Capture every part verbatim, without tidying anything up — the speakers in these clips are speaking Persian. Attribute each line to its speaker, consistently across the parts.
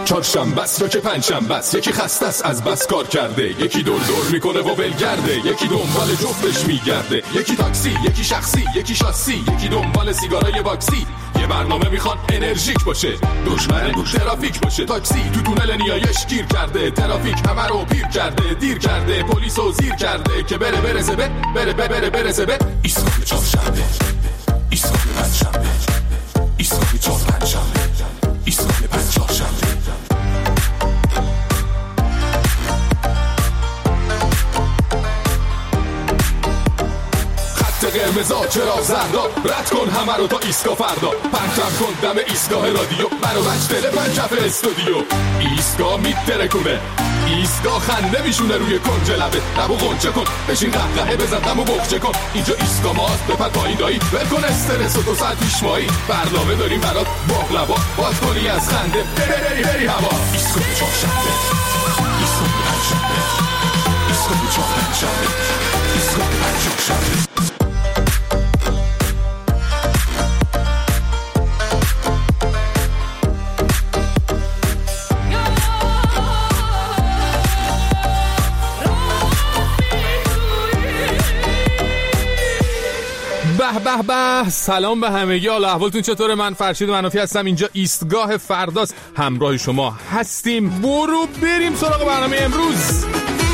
Speaker 1: چهارشنبه است یا که پنجشنبه است، یکی خسته است از بس کار کرده، یکی دور دور میکنه و ولگرده، یکی دنبال جفتش میگرده، یکی تاکسی، یکی شخصی، یکی شاسی، یکی دنبال سیگارای باکسی. یه برنامه میخوان انرژیک باشه، دشمن ترافیک باشه. تاکسی تو تونل نیایش گیر کرده، ترافیک همه رو پیر کرده، دیر کرده، پلیسو زیر کرده که بره برسه به بره بره برسه به ایستگاه چهارشنبه، ایستگاه پنجشنبه، ایستگاه چهار پنجشنبه، ایستگاه پنجشنبه. قرمزا چرا زردا، رد کن همه رو تا ایستگاه فردا، پرچم کن دم ایستگاه رادیو، منو بچ دل پنجف استودیو. ایستگاه میترکونه، ایستگاه خنده میشونه روی کنج لبه، لبو غنچه کن، بشین قهقهه بزن دمو بخچه کن. اینجا ایستگاه ماست، بپر پایین دایی، ول کن استرس و دو ساعت پیش مایی، برنامه داریم برات باقلوا، باز کنی از خنده بری بری هوا. ایستگاه چهارشنبه، ایستگاه پنجشنبه، ایستگاه چهار پنجشنبه، ایستگاه پنجشنبه. به به به، سلام به همگی، حال احوالتون چطوره؟ من فرشید منافی هستم، اینجا ایستگاه فرداست، همراه شما هستیم. برو بریم سراغ برنامه امروز.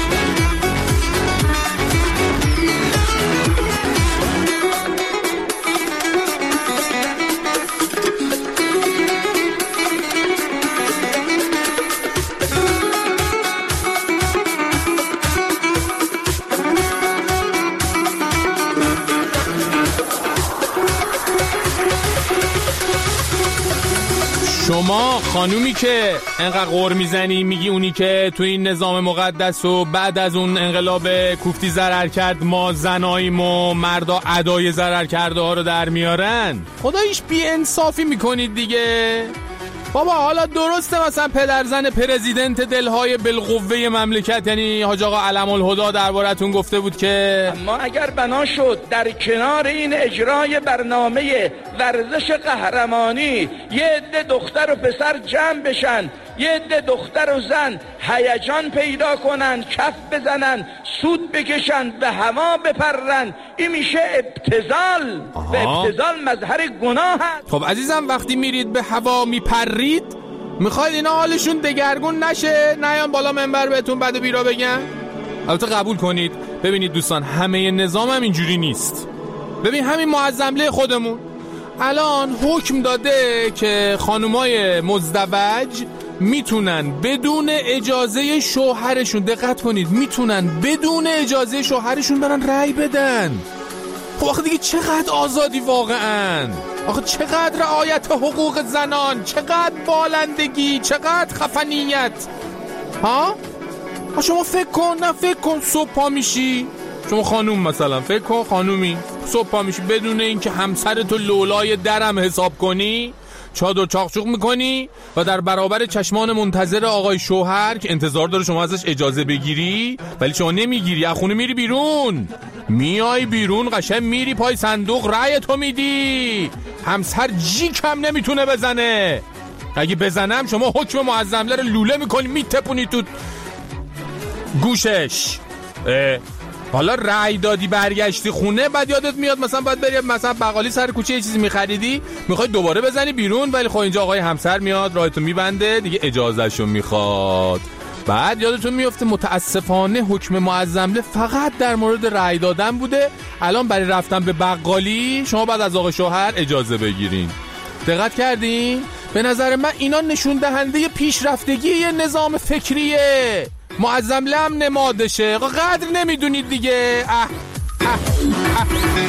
Speaker 1: شما خانومی که انقدر غر میزنی میگی اونی که تو این نظام مقدس و بعد از اون انقلاب کوفتی ضرر کرد ما زناییم و مردا ادای ضرر کرده ها رو در میارن، خداییش بی انصافی میکنید دیگه. بابا حالا درسته مثلا پدرزن پرزیدنت دلهای بالقوه مملکت یعنی حاج آقا علم الهدا دربارتون گفته بود که
Speaker 2: اما اگر بنا شد در کنار این اجرای برنامه ورزش قهرمانی یه عده دختر و پسر جمع بشن، یه عده دختر و زن هیجان پیدا کنن، کف بزنن، سود بکشن، به هوا بپرن، این میشه ابتذال. و ابتذال مظهر گناه هست.
Speaker 1: خب عزیزم وقتی میرید به هوا میپرید میخواید اینا حالشون دگرگون نشه، نیان بالا منبر بهتون بد و بیرا بگن؟ البته قبول کنید ببینید دوستان همه نظام هم اینجوری نیست. ببین همین معظمله خودمون الان حکم داده که خانومای مزدوج میتونن بدون اجازه شوهرشون، دقت کنید، میتونن بدون اجازه شوهرشون برن رأی بدن. خب آخه دیگه چقدر آزادی واقعا، آخه چقدر رعایت حقوق زنان، چقدر بالندگی، چقدر خفنیت. ها؟ شما فکر کن، نه فکر کن صبح پا میشی، شما خانوم مثلا فکر کن خانومی صبح پا میشی بدون اینکه همسرتو لولای درم حساب کنی چادر چاقچوق میکنی و در برابر چشمان منتظر آقای شوهر که انتظار داره شما ازش اجازه بگیری ولی شما نمیگیری، از خونه میری بیرون، میای بیرون قشنگ میری پای صندوق رأی تو میدی، همسر جیک هم نمیتونه بزنه، اگه بزنم شما حکم معظمله رو لوله میکنی میتپونی تو گوشش. حالا رأی دادی برگشتی خونه بعد یادت میاد مثلا باید بری مثلا بقالی سر کوچه یه چیزی میخریدی میخوای دوباره بزنی بیرون ولی خب اینجا آقای همسر میاد راهتو میبنده دیگه اجازهشو میخواد. بعد یادتون میفته متاسفانه حکم معظمله فقط در مورد رأی دادن بوده، الان برای رفتن به بقالی شما بعد از آقای شوهر اجازه بگیرین. دقت کردین؟ به نظر من اینا نشون دهنده پیشرفتگی یه نظام فکریه. معظمله هم نمادشه، قدر نمیدونید دیگه. اه اه اه.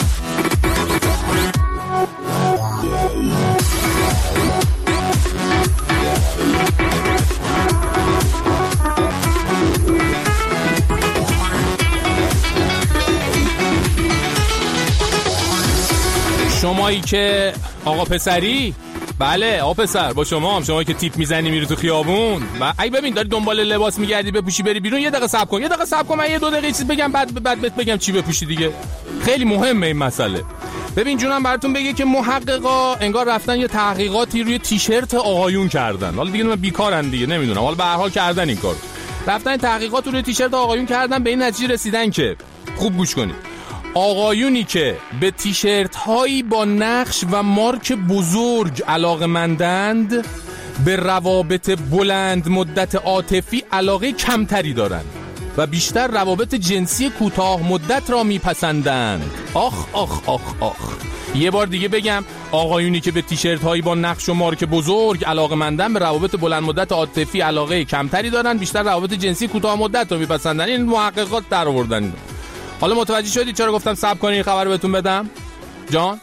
Speaker 1: شمایی که آقا پسری، بله آقا پسر با شما هم، شما که تیپ میزنی میری تو خیابون و ای ببین داری دنبال لباس میگردی بپوشی بری بیرون، یه دقیقه صبر کن، یه دقیقه صبر کن من یه دو دقیقه چیز بگم بعد بعد بهت بگم چی بپوشی دیگه. خیلی مهمه این مسئله. ببین جونم براتون بگه که محققا انگار رفتن یه تحقیقاتی روی تیشرت آقایون کردن. حالا دیگه من بیکارن دیگه نمیدونم، حالا به هر حال کردن این کار. رفتن تحقیقات روی تیشرت آقایون کردن، به این نتیجه رسیدن که خوب گوش کنید، آقایونی که به تیشرت هایی با نقش و مارک بزرگ علاقه‌مندند به روابط بلند مدت عاطفی علاقه کمتری دارند و بیشتر روابط جنسی کوتاه مدت را میپسندند. آخ آخ آخ آخ. یه بار دیگه بگم، آقایونی که به تیشرت هایی با نقش و مارک بزرگ علاقه‌مندند به روابط بلند مدت عاطفی علاقه کمتری دارن، بیشتر روابط جنسی کوتاه مدت رو میپسندن. این محققات در آوردن. حالا متوجه شدید چرا گفتم صبر کنین این خبر بهتون بدم؟ جان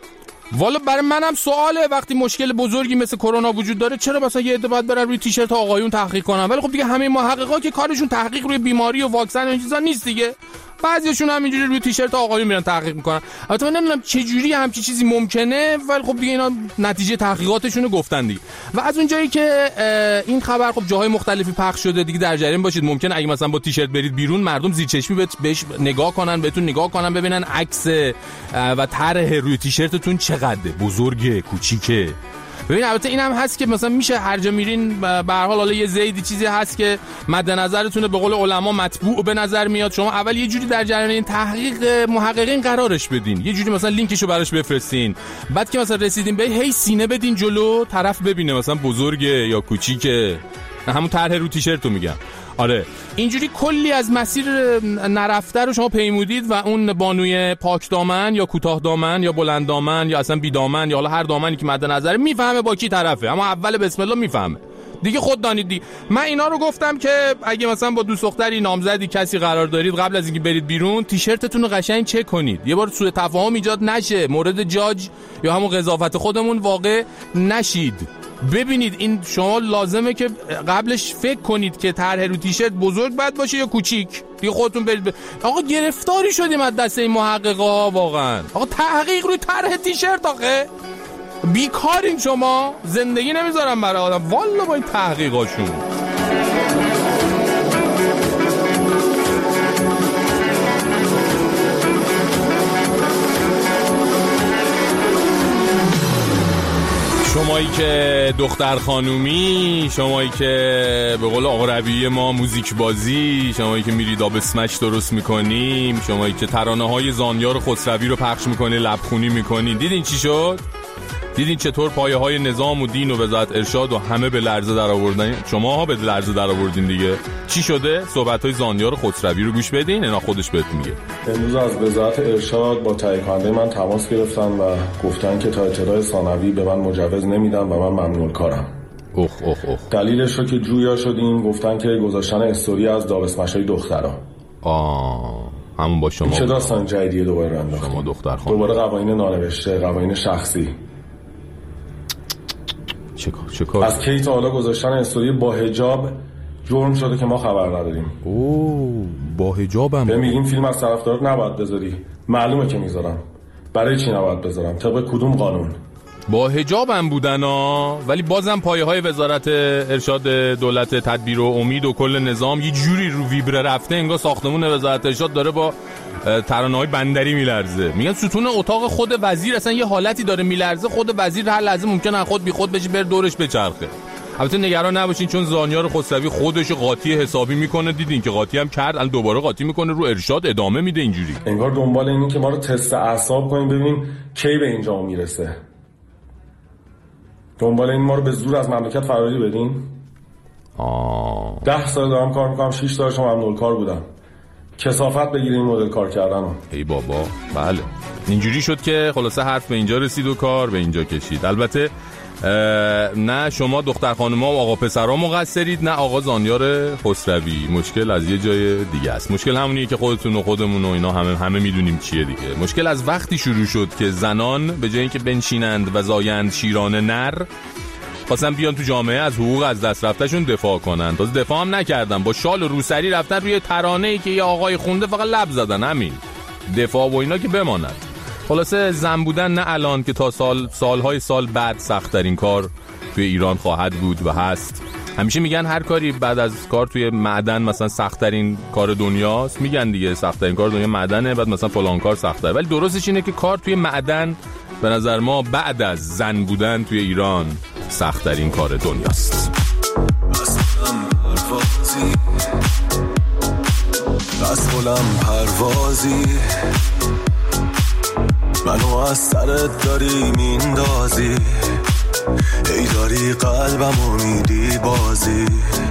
Speaker 1: والا برای منم سواله، وقتی مشکل بزرگی مثل کرونا وجود داره چرا مثلا یه عده باید برن روی تیشرت آقایون تحقیق کنن؟ ولی خب دیگه همه محققا که کارشون تحقیق روی بیماری و واکسن و این چیزا نیست دیگه، بعضیشون همینجوری روی تیشرت آقایون میرن تحقیق میکنن. البته من نمیدونم چه جوری همچین چیزی ممکنه، ولی خب دیگه اینا نتیجه تحقیقاتشون رو گفتن دیگه. و از اونجایی که این خبر خب جاهای مختلفی پخش شده دیگه، در جریان باشید. ممکنه اگه مثلا با تیشرت برید بیرون مردم زیر چشمی بهش نگاه کنن، بهتون نگاه کنن، ببینن عکس و طرح روی تیشرتتون چقدره، بزرگه، کوچیکه. ببین البته این هم هست که مثلا میشه هر جا میرین به هر حال حالا یه زیدی چیزی هست که مد نظرتونه، به قول علما مطبوع به نظر میاد. شما اول یه جوری در جریان این تحقیق محققین قرارش بدین، یه جوری مثلا لینکشو براش بفرستین، بعد که مثلا رسیدین به هی سینه بدین جلو، طرف ببینه مثلا بزرگه یا کوچیکه، همون طرح رو تیشرتو میگم. آره اینجوری کلی از مسیر نرفته رو شما پیمودید و اون بانوی پاک دامن یا کوتاه دامن یا بلند دامن یا اصلا بی دامن یا حالا هر دامنی که مد نظره میفهمه با کی طرفه، اما اول بسم الله میفهمه دیگه. خود دانید دی. من اینا رو گفتم که اگه مثلا با دوست دختری نامزدی کسی قرار دارید، قبل از اینکه برید بیرون تیشرتتون رو قشنگ چک کنید، یه بار سوء تفاهم ایجاد نشه، مورد جاج یا همون قضاوت خودمون واقع نشید. ببینید این شما لازمه که قبلش فکر کنید که طرح رو تیشرت بزرگ باید باشه یا کوچیک، دیگه خودتون برید ب... آقا گرفتاری شدیم از دست این محققا واقعا. آقا تحقیق روی طرح تیشرت، آخه بیکارین شما، زندگی نمیذارم برای آدم والا با این تحقیقاشون. شمایی که دختر خانومی، شمایی که به قول آقا ربیعی ما موزیک بازی، شمایی که میرید آب اسمش درست میکنیم، شمایی که ترانه های زانیار خسروی رو پخش میکنی، لبخونی میکنی، دیدین چی شد؟ دیدین چطور پایه های نظام و دین و وزارت ارشاد و همه به لرزه در آوردن؟ شما ها به لرزه در آوردین دیگه. چی شده؟ صحبت های زانیار خسروی رو گوش بدین، اینا خودش بهت میگه.
Speaker 3: امروز از وزارت ارشاد با تهیه کننده من تماس گرفتن و گفتن که تا اطلاع ثانوی به من مجوز نمیدن و من ممنوع کارم.
Speaker 1: اوخ اوخ اوخ.
Speaker 3: دلیلش رو که جویا شدیم گفتن که گذاشتن استوری از دابسمشای دخترا.
Speaker 1: آه همون با شما.
Speaker 3: چه داستان جدیدیه دوباره راه انداختیم.
Speaker 1: شما دختر خانم.
Speaker 3: دوباره قوانین نانوشته، قوانین شخصی.
Speaker 1: چه کار چه کار؟
Speaker 3: از کی تا حالا گذاشتن استوری با حجاب جرم شده که ما خبر نداریم.
Speaker 1: اوه با حجابم.
Speaker 3: به میگیم فیلم از طرفدارت نباید بذاری. معلومه که میذارم. برای چی نباید بذارم؟ طبق کدوم قانون؟
Speaker 1: با حجابم بودن ها، ولی بازم پایه های وزارت ارشاد دولت تدبیر و امید و کل نظام یه جوری رو ویبره رفته انگار ساختمون وزارت ارشاد داره با ترانه‌های بندری میلرزه. میگن ستون اتاق خود وزیر اصلا یه حالتی داره میلرزه، خود وزیر هر لحظه ممکنه خود بی خود بشه بر دورش بچرخه. البته نگران نباشین چون زانیار خسروی خودش قاطی حسابی میکنه، دیدین که قاطی هم کرد، الان دوباره قاطی میکنه رو ارشاد ادامه میده. اینجوری
Speaker 3: انگار دنبال اینی که ما رو تست اعصاب کنیم ببینیم کی به اینجا میرسه. دنبال این ما رو به زور از مملکت فراری بدین.
Speaker 1: آه
Speaker 3: ده سال دارم کار میکنم، شش سالشم ممنوع کار بودم. کثافت بگیره این مدل کار کردنو.
Speaker 1: ای بابا بله اینجوری شد که خلاصه حرف به اینجا رسید و کار به اینجا کشید. البته نه شما دختر خانوما و آقا پسرها مقصرید، نه آقا زانیار خسروی. مشکل از یه جای دیگه است. مشکل همونیه که خودتون و خودمون و اینا همه همه میدونیم چیه دیگه. مشکل از وقتی شروع شد که زنان به جای اینکه بنشینند و زایند شیران نر، خواستن بیان تو جامعه از حقوق از دست رفتهشون دفاع کنن. تازه دفاع هم نکردن، با شال و روسری رفتن روی ترانه‌ای که یه آقای خونده فقط لب زدن. همین دفاع و اینا که بماند. خلاصه زن بودن نه الان که تا سال سالهای سال بعد سخت ترین کار توی ایران خواهد بود و هست. همیشه میگن هر کاری بعد از کار توی معدن مثلا سخت‌ترین کار دنیاست، میگن دیگه سخت‌ترین کار دنیا معدنه، بعد مثلا فلان کار سخت‌تره، ولی درستش اینه که کار توی معدن به نظر ما بعد از زن بودن توی ایران سخت‌ترین کار دنیاست.
Speaker 4: بس بلم پروازی منو از سرت داری میندازی، ای داری قلبمو میدی بازی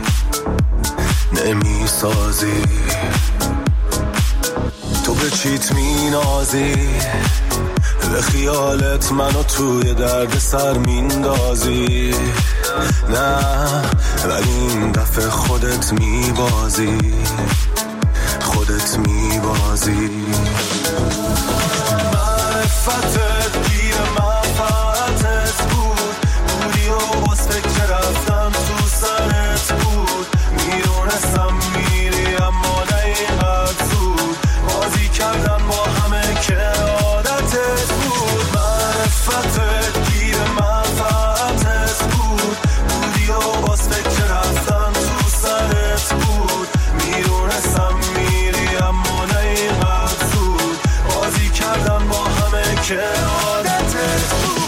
Speaker 4: نمی سازی، تو به چیت می نازی، به خیالت منو توی درد سر میندازی، نه ولی این دفعه خودت می بازی، خودت می بازی. معرفتت گیر منفعتت بود، بودی و باز فکر رفتم تو سرت بود، میدونستم میری اما نه اینقدر زود، بازی کردن با همه که عادتت بود. معرفتت گیر منفعتت بود، بودی و باز فکر رفتم تو سرت بود، میدونستم میری اما نه اینقدر زود، بازی کردن با همه که عادتت بود.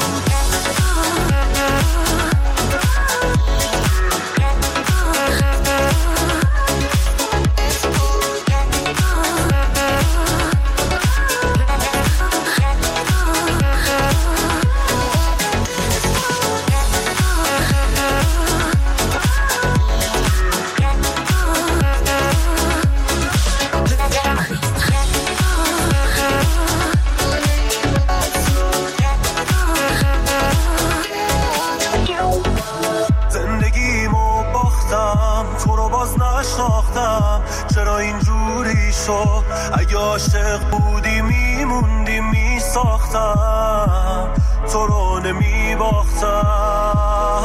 Speaker 4: چرا اینجوری شد؟ اگه عاشق بودی میموندی میساختم، تو رو نمیباختم.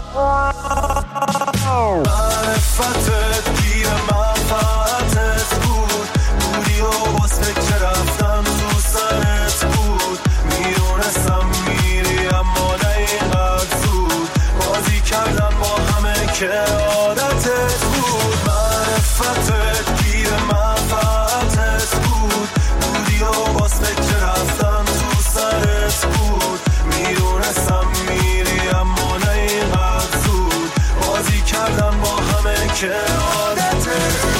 Speaker 4: معرفتت گیر منفعتت بود، بودی و باز فکر رفتم تو سرت بود، میدونستم میری اما نه اینقدر زود، بازی کردم با همه که عادتت بود. معرفتت گیر منفعتت بود، بودی و باز فکر رفتم تو سرت بود، میدونستم میری اما نه اینقدر زود، بازی کردم با همه که عادتت بود.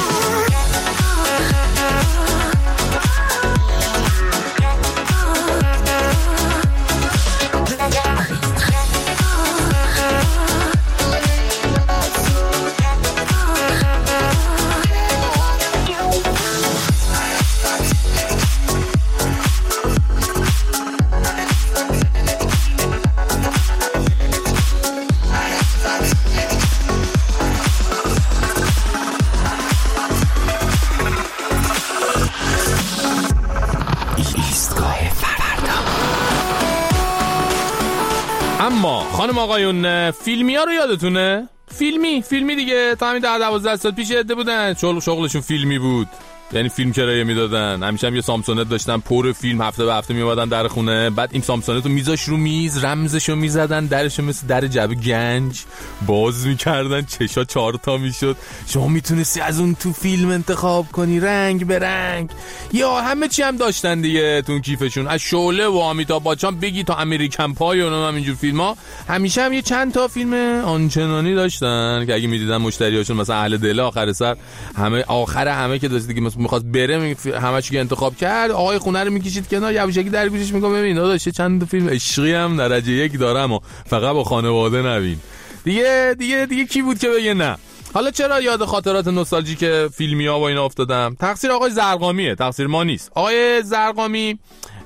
Speaker 1: اما خانم آقایون، فیلمی ها رو یادتونه؟ فیلمی فیلمی دیگه، تا همین ده دوازده سال پیش عده بودن شغل شغلشون فیلمی بود، یعنی فیلم کرایه میدادن. همیشه هم یه سامسونت داشتن پر فیلم، هفته به هفته میومدن در خونه، بعد این سامسونت رو میذاش رو میز، رمزشو میزدن، درشو مثل در جعبه گنج باز میکردن، چشا چهار تا میشد، شما میتونستی از اون تو فیلم انتخاب کنی رنگ به رنگ، یا همه چی هم داشتن دیگه تو کیفشون، از شعله و آمیتاب بچان بگی تا امریکن پای و هم اینجور فیلم‌ها. همیشه هم یه چند تا فیلم آنچنانی داشتن که اگه میدیدن مشتریاشون مثلا اهل دل، آخر سر همه آخر همه که داشت دیگه میخواست بره، همه چی که انتخاب کرد، آقای خونه رو میکشید کنار، یواشکی در گوشش میگم ببین داداش چند تا فیلم عشقی هم درجه یک دارم و فقط با خانواده نبین. دیگه دیگه دیگه کی بود که بگه نه؟ حالا چرا یاد خاطرات نوستالژیک فیلمی ها و اینا افتادم؟ تقصیر آقای زرقامیه، تقصیر ما نیست. آقای زرقامی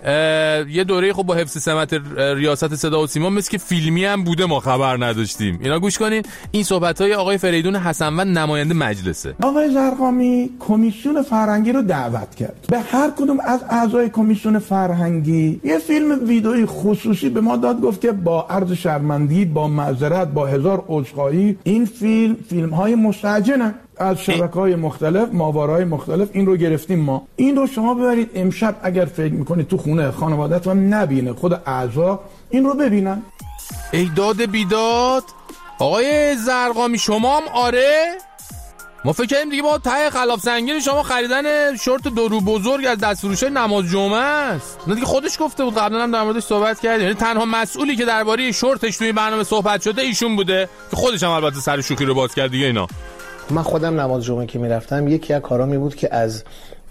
Speaker 1: یه دوره خب با حفظ سمت ریاست صدا و سیما مثل که فیلمی هم بوده ما خبر نداشتیم. اینا گوش کنین، این صحبت‌های آقای فریدون حسنوند نماینده مجلسه.
Speaker 5: آقای زرقامی کمیسیون فرهنگی رو دعوت کرد، به هر کدوم از اعضای کمیسیون فرهنگی یه فیلم ویدئویی خصوصی به ما داد، گفت که با عرض شرمندگی، با معذرت، با هزار عذرخواهی، این فیلم فیلم‌های مستعجلن از شبکه‌های مختلف، ماهواره‌های مختلف، این رو گرفتیم ما. این رو شما ببرید امشب اگر فکر می‌کنید تو خونه خانواده‌تون نبینه، خود اعضا این رو ببینن.
Speaker 1: ای داد بیداد، آقای زرقامی شما هم آره؟ ما فکر کردیم دیگه با ته خلاف سنگین شما خریدن شورت دو رو بزرگ از دستفروشی نماز جمعه است. نه دیگه خودش گفته بود، قبلا هم در موردش صحبت کردیم. یعنی تنها مسئولی که درباره شورتش توی برنامه صحبت شده ایشون بوده که خودش هم البته سر شوخی رو باز کرد دیگه. اینا
Speaker 6: من خودم نماز جمعه که میرفتم یکی از کارا می بود که از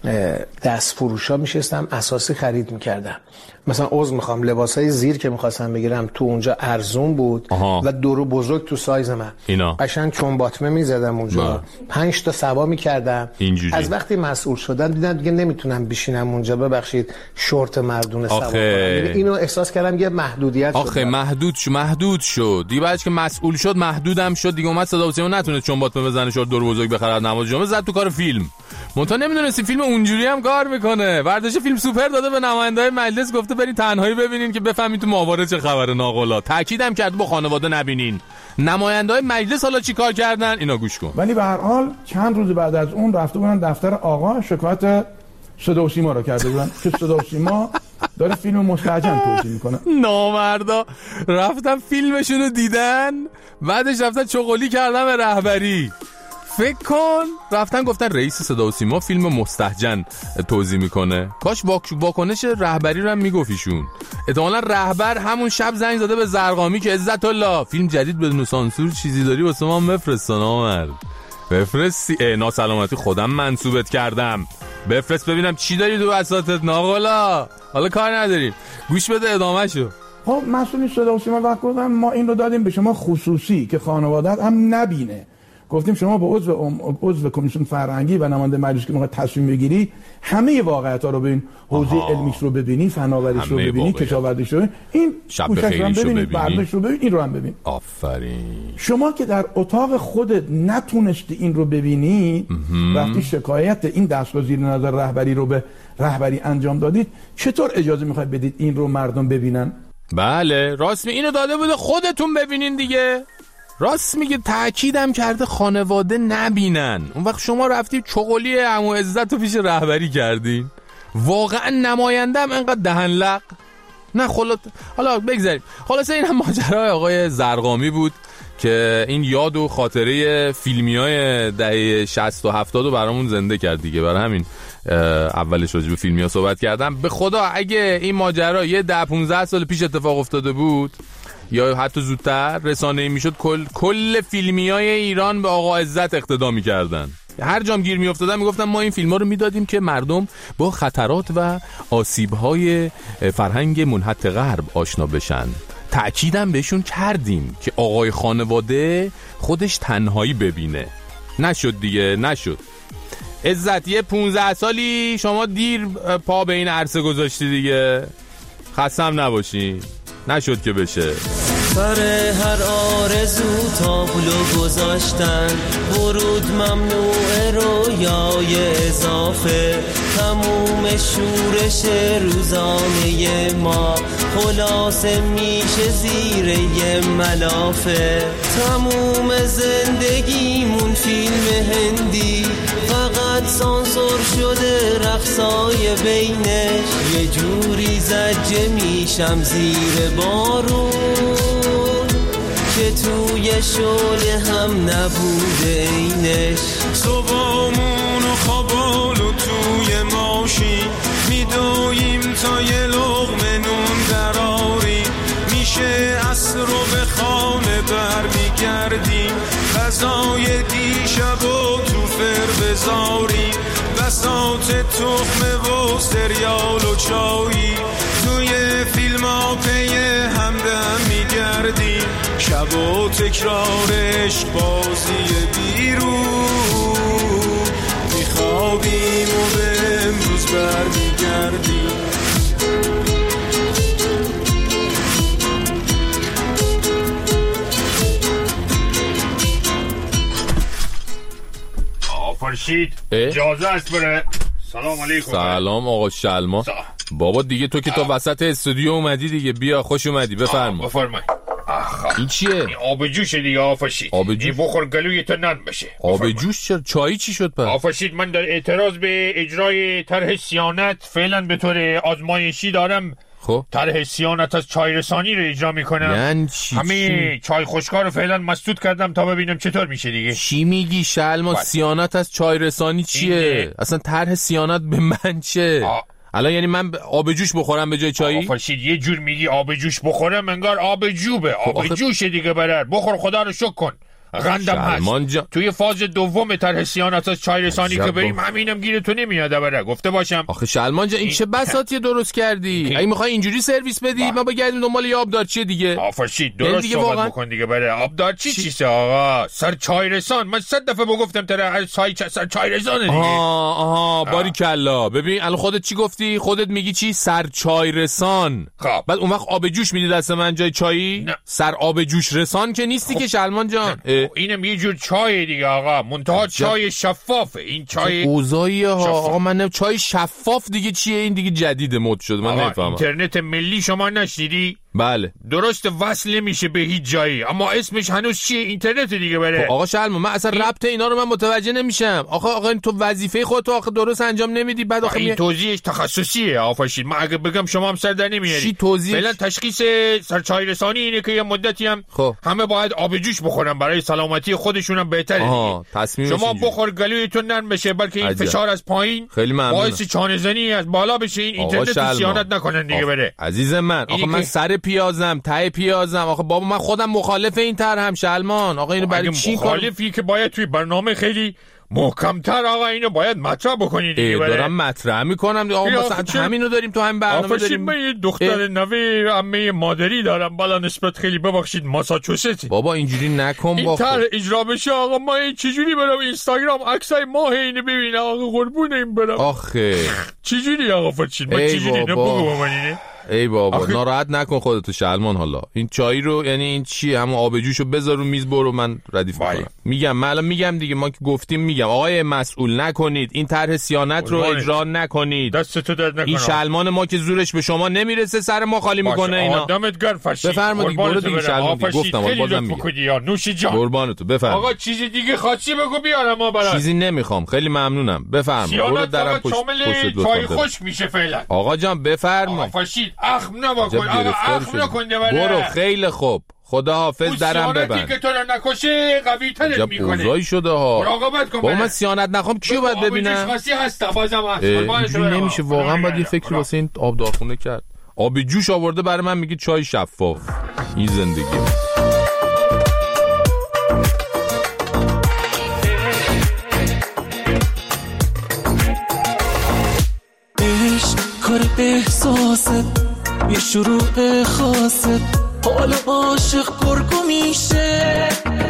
Speaker 6: دست فروشا میشستم اساسی خرید میکردم. مثلا عضو میخوام لباسای زیر که میخواستم بگیرم تو اونجا ارزون بود. آها. و دورو بزرگ تو سایز من اینا قشنگ چون باطمه میزدم اونجا، پنج تا سوا میکردم. از وقتی مسئول شدم دیدم دیگه نمیتونم بشینم اونجا، ببخشید شورت مردونه سوا کنم. اینو احساس کردم یه محدودیت
Speaker 1: آخه شد. محدود شد محدود شد دیگه. بعدش که مسئول شد محدودم شد دیگه. اومد صدا و سیما نتونه چون باطمه بزنه شورت دورو بزرگ بخره نماز جمعه، زد تو کار فیلم. منتها نمیدونستی فیلم اونجوری هم کار میکنه. برداشت فیلم سوپر داده به نماینده‌های مجلس، گفته برید تنهایی ببینین که بفهمید تو ماهواره چه خبره. ناقلا تاکیدم کرد با خانواده نبینین. نماینده‌های مجلس حالا چی کار کردن اینا گوش کن.
Speaker 5: ولی به هر حال چند روز بعد از اون رفته بودن دفتر آقا شکایت صدا و سیما رو کرده بودن که صدا و سیما داره فیلم مستعجل توضیح میکنه.
Speaker 1: نامردا رفتن فیلمشونو دیدن، بعدش رفتن چغلی کردن به رهبری. فکر کن رفتن گفتن رئیس صدا و سیما فیلم مستهجن توضیح میکنه. کاش واکنش رهبری رو هم میگفتیشون. احتمالاً رهبر همون شب زنگ زده به زرقامی که عزت الله فیلم جدید بدون سانسور چیزی داری واسه ما بفرست. نامرد بفرستی. ناسلامتی خودم منصوبت کردم، بفرست ببینم چی داری تو بساطت. ناقلا حالا کار نداریم، گوش بده ادامه شو.
Speaker 5: خب مسئولی صدا و سیما وقت گفتن ما این رو دادیم به شما خصوصی که خانواده‌ات هم نبینه. گفتیم شما با عضو عضو کمیسیون فرهنگی و نماینده مجلس که میخواد تصمیم بگیری همه واقعیت‌ها رو ببین، حوزه علمیش رو ببینی، فناوریش رو ببینی، کشاورزیش رو ببین، این کوشش رو هم ببین، برداشت رو ببین، این رو هم ببین.
Speaker 1: آفرین.
Speaker 5: شما که در اتاق خودت نتونستی این رو ببینی، وقتی شکایت این دستگاه زیر نظر رهبری رو به رهبری انجام دادید، چطور اجازه میخواید بدید این رو مردم ببینن؟
Speaker 1: بله راست می اینو داده بوده خودتون ببینین دیگه. راست میگه، تأکیدم کرده خانواده نبینن. اون وقت شما رفتید چغلی عمو عزت رو پیش رهبری کردین. واقعا نمایندم انقدر دهن لق. نه خلط. حالا بگذاریم. خلاصه این هم ماجرای آقای زرقامی بود که این یاد و خاطره فیلمیای دهه شصت و هفتاد رو برامون زنده کرد دیگه. برای همین اولش راجع به فیلمیا صحبت کردم. به خدا اگه این ماجرا یه ده پونزده سال پیش اتفاق افتاده بود یا حتی زودتر، رسانه‌ای میشد کل کل فیلمیای ایران به آقا عزت اقتدا میکردن. هر جام گیر میافتادن میگفتن ما این فیلم‌ها رو میدادیم که مردم با خطرات و آسیب‌های فرهنگ منحط غرب آشنا بشن. تأکیدم بهشون کردیم که آقای خانواده خودش تنهایی ببینه. نشد دیگه، نشد. عزت یه پونزده سالی شما دیر پا به این عرصه گذاشتی دیگه. خستم نباشی، نشد که بشه.
Speaker 7: سر هر آرزو تابلو گذاشتن، ورود ممنوع رویای اضافه، تموم شورش روزانه ما خلاصه میشه زیر یه ملافه. تموم زندگیمون فیلم هندی، فقط سانسور شده رقصای بینش، یه جوری زجه میشم زیر بارون که توی شعله هم نبوده اینش.
Speaker 4: صبحمون و خوابالو توی ماشین میدویم تا یه لقمه نون دراری، میشه عصر رو به خانه بر میگردیم، غذای دیشب و تو فر بزاری، بساط تخمه و سریال و چایی، توی فیلم ها پی همدم میگردیم، شب و تکرار عشق بازی بیرون، میخوابیم و به امروز بر میگردیم.
Speaker 8: فرشید اجازه است بره. سلام علیکم.
Speaker 1: سلام آقا شلما. بابا دیگه تو که تا وسط استودیو اومدی دیگه، بیا خوش اومدی، بفرما.
Speaker 8: بفرمایید.
Speaker 1: این چیه؟
Speaker 8: این آب جوش دیگه آقا فرشید.
Speaker 1: آب جوش؟
Speaker 8: این بخور گلوی تو نرم بشه.
Speaker 1: آب جوش چرا؟ چایی چی شد پس؟
Speaker 8: آقا فرشید من در اعتراض به اجرای طرح صیانت فعلا به طور آزمایشی دارم
Speaker 1: خب
Speaker 8: طرح صیانت از چای رسانی رو اجرا میکنم.
Speaker 1: یعنی چی؟
Speaker 8: همه چای خشکا رو فعلا مسدود کردم تا ببینم چطور میشه دیگه.
Speaker 1: چی میگی شلما؟ صیانت از چای رسانی چیه؟ اینه. اصلا طرح صیانت به من چه؟ آه. الان یعنی من آب جوش بخورم به جای چایی؟
Speaker 8: فرشید یه جور میگی آب جوش بخورم انگار آب جوبه. آب آخه... جوشه دیگه برر. بخور خدا رو شکر کن. غندم هست جا... توی فاز دوم طرح صیانت از چای رسانی که بریم همینم گیرتو نمیاد بره گفته باشم.
Speaker 1: آخه شلمان جان این چه بساطی درست کردی؟ اگه میخوای اینجوری سرویس بدی ما بگردیم دنبال یه آبدارچی دیگه.
Speaker 8: آفرشید درست صحبت واقعا... بکن دیگه بره. آبدارچی چی چیه آقا؟ سر چای رسان. من صد دفعه بگفتم طرح چای چ... سر چای رسانه دیگه.
Speaker 1: آها آها باریکلا. ببین الان خودت چی گفتی؟ خودت میگی چی؟ سر چای رسان.
Speaker 8: خب
Speaker 1: بعد اون وقت آب جوش میدی دست من جای چایی؟ نه. سر آب جوش رسان که نیستی خب. که شلمان جان.
Speaker 8: اینم یه جور چای دیگه آقا، منتها چای شفافه. این چای
Speaker 1: اوزاییه ها آقا. من چای شفاف دیگه چیه؟ این دیگه جدید مد شده من نمیفهمم.
Speaker 8: اینترنت ملی شما نشنیدی؟
Speaker 1: بله
Speaker 8: درست وصل نمیشه به هیچ جایی اما اسمش هنوز چیه؟ اینترنت دیگه بره.
Speaker 1: آقا شلما من اصلا این... ربط اینا رو من متوجه نمیشم. آقا آقا تو وظیفه خودت آخه درست انجام نمیدی بعد آخه
Speaker 8: این
Speaker 1: می...
Speaker 8: توضیحش تخصصیه آفرشید. من اگه بگم شما هم سر در نمیاری.
Speaker 1: چی توضیح؟
Speaker 8: فعلا تشخیص سرچای رسانی اینه که یه مدتی هم
Speaker 1: خب.
Speaker 8: همه باید آب جوش بخورن برای سلامتی خودشون هم بهتره. شما بخور گلویتون نرم بشه بلکه این عجب. فشار از پایین باعث چانه‌زنی از بالا بشه. این اینترنت صیانت نکنن دیگه بره.
Speaker 1: عزیز من آخه من سر پیازم ته پیازم. آخه بابا من خودم مخالف این طرح شلمان. آقا اینو برای چی
Speaker 8: مخالفی که باید توی برنامه خیلی محکم‌تر آقا اینو باید مطرح بکنی دیگه.
Speaker 1: دارم مطرح میکنم آقا مثلا همینو داریم تو همین برنامه داریم.
Speaker 8: من یه دختر نوه عمه مادری دارم بالا نسبت خیلی ببخشید ماساچوست.
Speaker 1: بابا اینجوری نکن با
Speaker 8: خود. این طرح اجرا بشه آقا ما چجوری برام اینستاگرام عکسای ماه اینو ببینه آقا قربون این برام.
Speaker 1: آخه
Speaker 8: چجوری آقا فرشید ما چجوری نبگو بمونینه؟
Speaker 1: ای بابا آخه... ناراحت نکن خودتو شلمان. حالا این چای رو یعنی این چیه؟ همون آب جوشو بذار رو میز برو من ردیف میکنم. میگم من الان میگم دیگه ما که گفتیم میگم آقای مسئول نکنید این طرح صیانت رو اجرا نکنید.
Speaker 8: دستتو درد نکنه.
Speaker 1: این شلمان ما که زورش به شما نمیرسه سر ما خالی میکنه اینا.
Speaker 8: دمت گرم فرشید.
Speaker 1: بفرمایید دیگه برو دیگه شلمان دیگه گفتم بازم میگم.
Speaker 8: نوش جان.
Speaker 1: قربانتو بفرمایید.
Speaker 8: آقا چیزی دیگه خاصی بگو بیارم ما برات.
Speaker 1: چیزی نمیخوام خیلی ممنونم. بفرمایید. برو درم پشت پشت
Speaker 8: چای خشک میشه فعلا.
Speaker 1: آقا جان بفرمایید.
Speaker 8: فرشید اخم نواکن.
Speaker 1: برو خیلی خوب خدا حافظ درم ببند.
Speaker 8: که تو رو نکشه قوی ترت میکنه.
Speaker 1: اوضاعی شده ها.
Speaker 8: مراقبت کن.
Speaker 1: با من صیانت نخوام کیو باید ببینم؟
Speaker 8: خاصی هست بازم هست.
Speaker 1: اینجوری نمیشه واقعا باید یه فکری واسه این آب دارخونه کرد. آب جوش آورده برای من میگه چای شفاف. این زندگی
Speaker 9: کار احساسه یه شروع خاصه حال عاشق گرگو میشه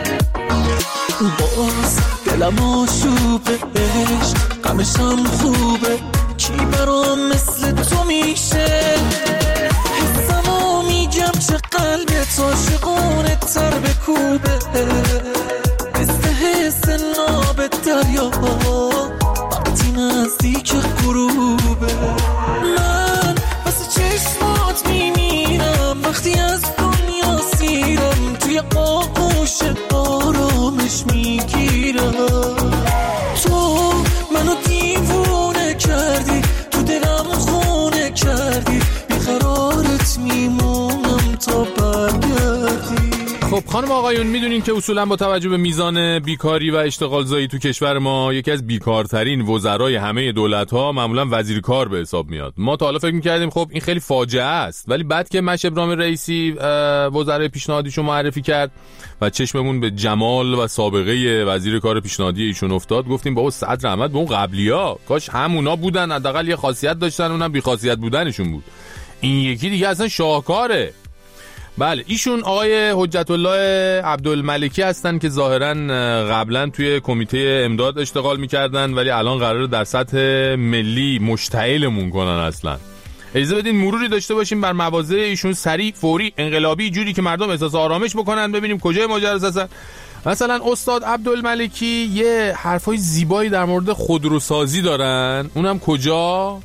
Speaker 9: باز دلم آشوبه عشق غمشم خوبه کی برام مثل تو میشه حسمو میگم چه قلبت عاشقونه تر بکوبه مثل حس ناب دریا وقتی نزدیک غروبه من واسه چشمات میمیرم وقتی از دنیا سیرم توی آغوش آرامش میگیرم تو منو دیوونه کردی تو دلم خونه کردی بیقرارت میمونم تا برگردی.
Speaker 1: خب خانم آقایون میدونین که اصولا با توجه به میزان بیکاری و اشتغال زایی تو کشور ما یکی از بیکارترین وزرای همه دولت‌ها معمولا وزیر کار به حساب میاد. ما تا حالا فکر می‌کردیم خب این خیلی فاجعه است ولی بعد که مش ابراهیم رئیسی وزرای پیشنهادیشو معرفی کرد و چشممون به جمال و سابقه وزیر کار پیشنهادی ایشون افتاد گفتیم بابا صد رحمت به اون قبلی‌ها کاش همونا بودن حداقل یه خاصیت داشتن اونم بی خاصیت بودنشون بود. این یکی دیگه اصلا شاهکاره. بله ایشون آقای حجت الله عبدالملکی هستن که ظاهرا قبلا توی کمیته امداد اشتغال میکردن ولی الان قراره در سطح ملی مشتعلمون کنن. اصلا اجازه بدین مروری داشته باشیم بر مواضع ایشون سریع فوری انقلابی جوری که مردم احساس آرامش بکنن ببینیم کجای ماجرا هستن. مثلا استاد عبدالملکی یه حرفای زیبایی در مورد خودروسازی دارن. اونم کجا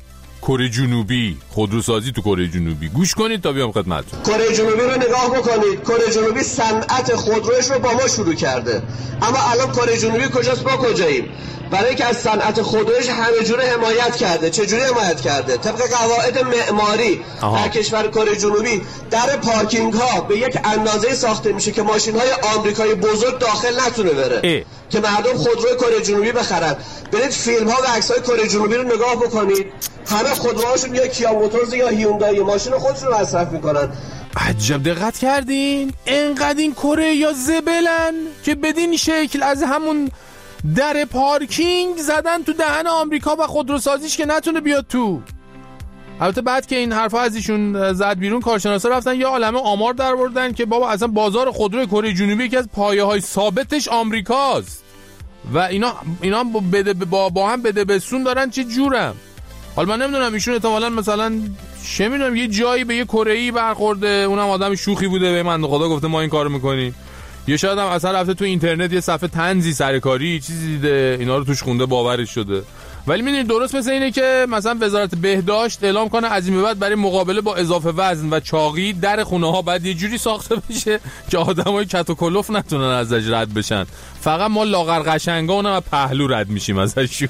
Speaker 1: کره جنوبی، خودروسازی تو کره جنوبی. گوش کنید تا بیام خدمتتون.
Speaker 10: کره جنوبی رو نگاه بکنید. کره جنوبی صنعت خودروش رو با ما شروع کرده، اما الان کره جنوبی کجاست؟ ما کجاییم؟ برای اینکه از صنعت خودروش همه جوره حمایت کرده. چه جوری حمایت کرده؟ طبق قواعد معماری در کشور کره جنوبی در پارکینگ ها به یک اندازه ساخته میشه که ماشین های آمریکایی بزرگ داخل نتونه بره اه. که مردم خودروی کره جنوبی بخرن. برید فیلم ها و عکس های کره جنوبی رو نگاه بکنید، همه خودروهاشون یا کیا موتورز یا هیوندای ماشین خودشون رو مصرف میکنن.
Speaker 1: عجب دقت کردین؟ انقدر این کره یا زبلن که بدین شکل از همون در پارکینگ زدن تو دهن آمریکا و خودروسازیش که نتونه بیاد تو. البته بعد که این حرفا از ایشون زد بیرون، کارشناسا رفتن یه عالمه آمار درآوردن که بابا اصلا بازار خودروی کره جنوبی یکی از پایه‌های ثابتش آمریکاست و اینا اینا بده با, با هم بده بسون دارن. چه جورم؟ حالا من نمیدونم ایشون احتمالاً مثلا چه میدونم یه جایی به یه کره‌ای برخورده، اونم آدم شوخی بوده، به من خدا گفته ما این کارو میکنیم، یا شاید هم اصلا رفته تو اینترنت یه صفحه طنزی سرکاری چیزی دیده اینا رو توش خونده باورش شده. ولی میدونید درست مثل اینه که مثلا وزارت بهداشت اعلام کنه از این به بعد برای مقابله با اضافه وزن و چاقی در خونه ها باید یه جوری ساخته بشه که آدمای کت و کلوف نتونن ازش رد بشن، فقط ما لاغر قشنگا اونم از پهلو رد میشیم ازش.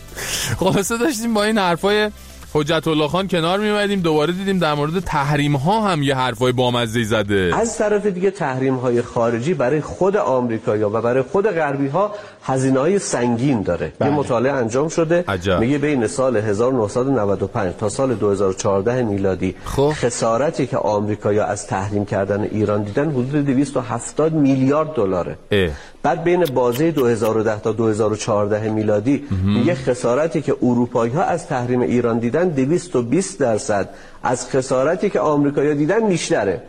Speaker 1: خلاصه داشتیم با این حرفای حجت الله خان کنار می‌اومدیم، دوباره دیدیم در مورد تحریم ها هم یه حرفای بامزه‌ای زده.
Speaker 10: از طرف دیگه تحریم های خارجی برای خود آمریکایی‌ها و برای خود غربی‌ها هزینه‌های سنگین داره. بله. یه مطالعه انجام شده عجب. میگه بین سال هزار و نهصد و نود و پنج تا سال دو هزار و چهارده میلادی خب. خسارتی که آمریکایی‌ها از تحریم کردن ایران دیدن حدود دویست و هفتاد میلیارد دلاره. اه. بعد بین بازه دو هزار و ده تا دو هزار و چهارده میلادی میگه خسارتی که اروپایی‌ها از تحریم ایران دیدن دویست و بیست درصد از خسارتی که آمریکایی‌ها دیدن بیشتره.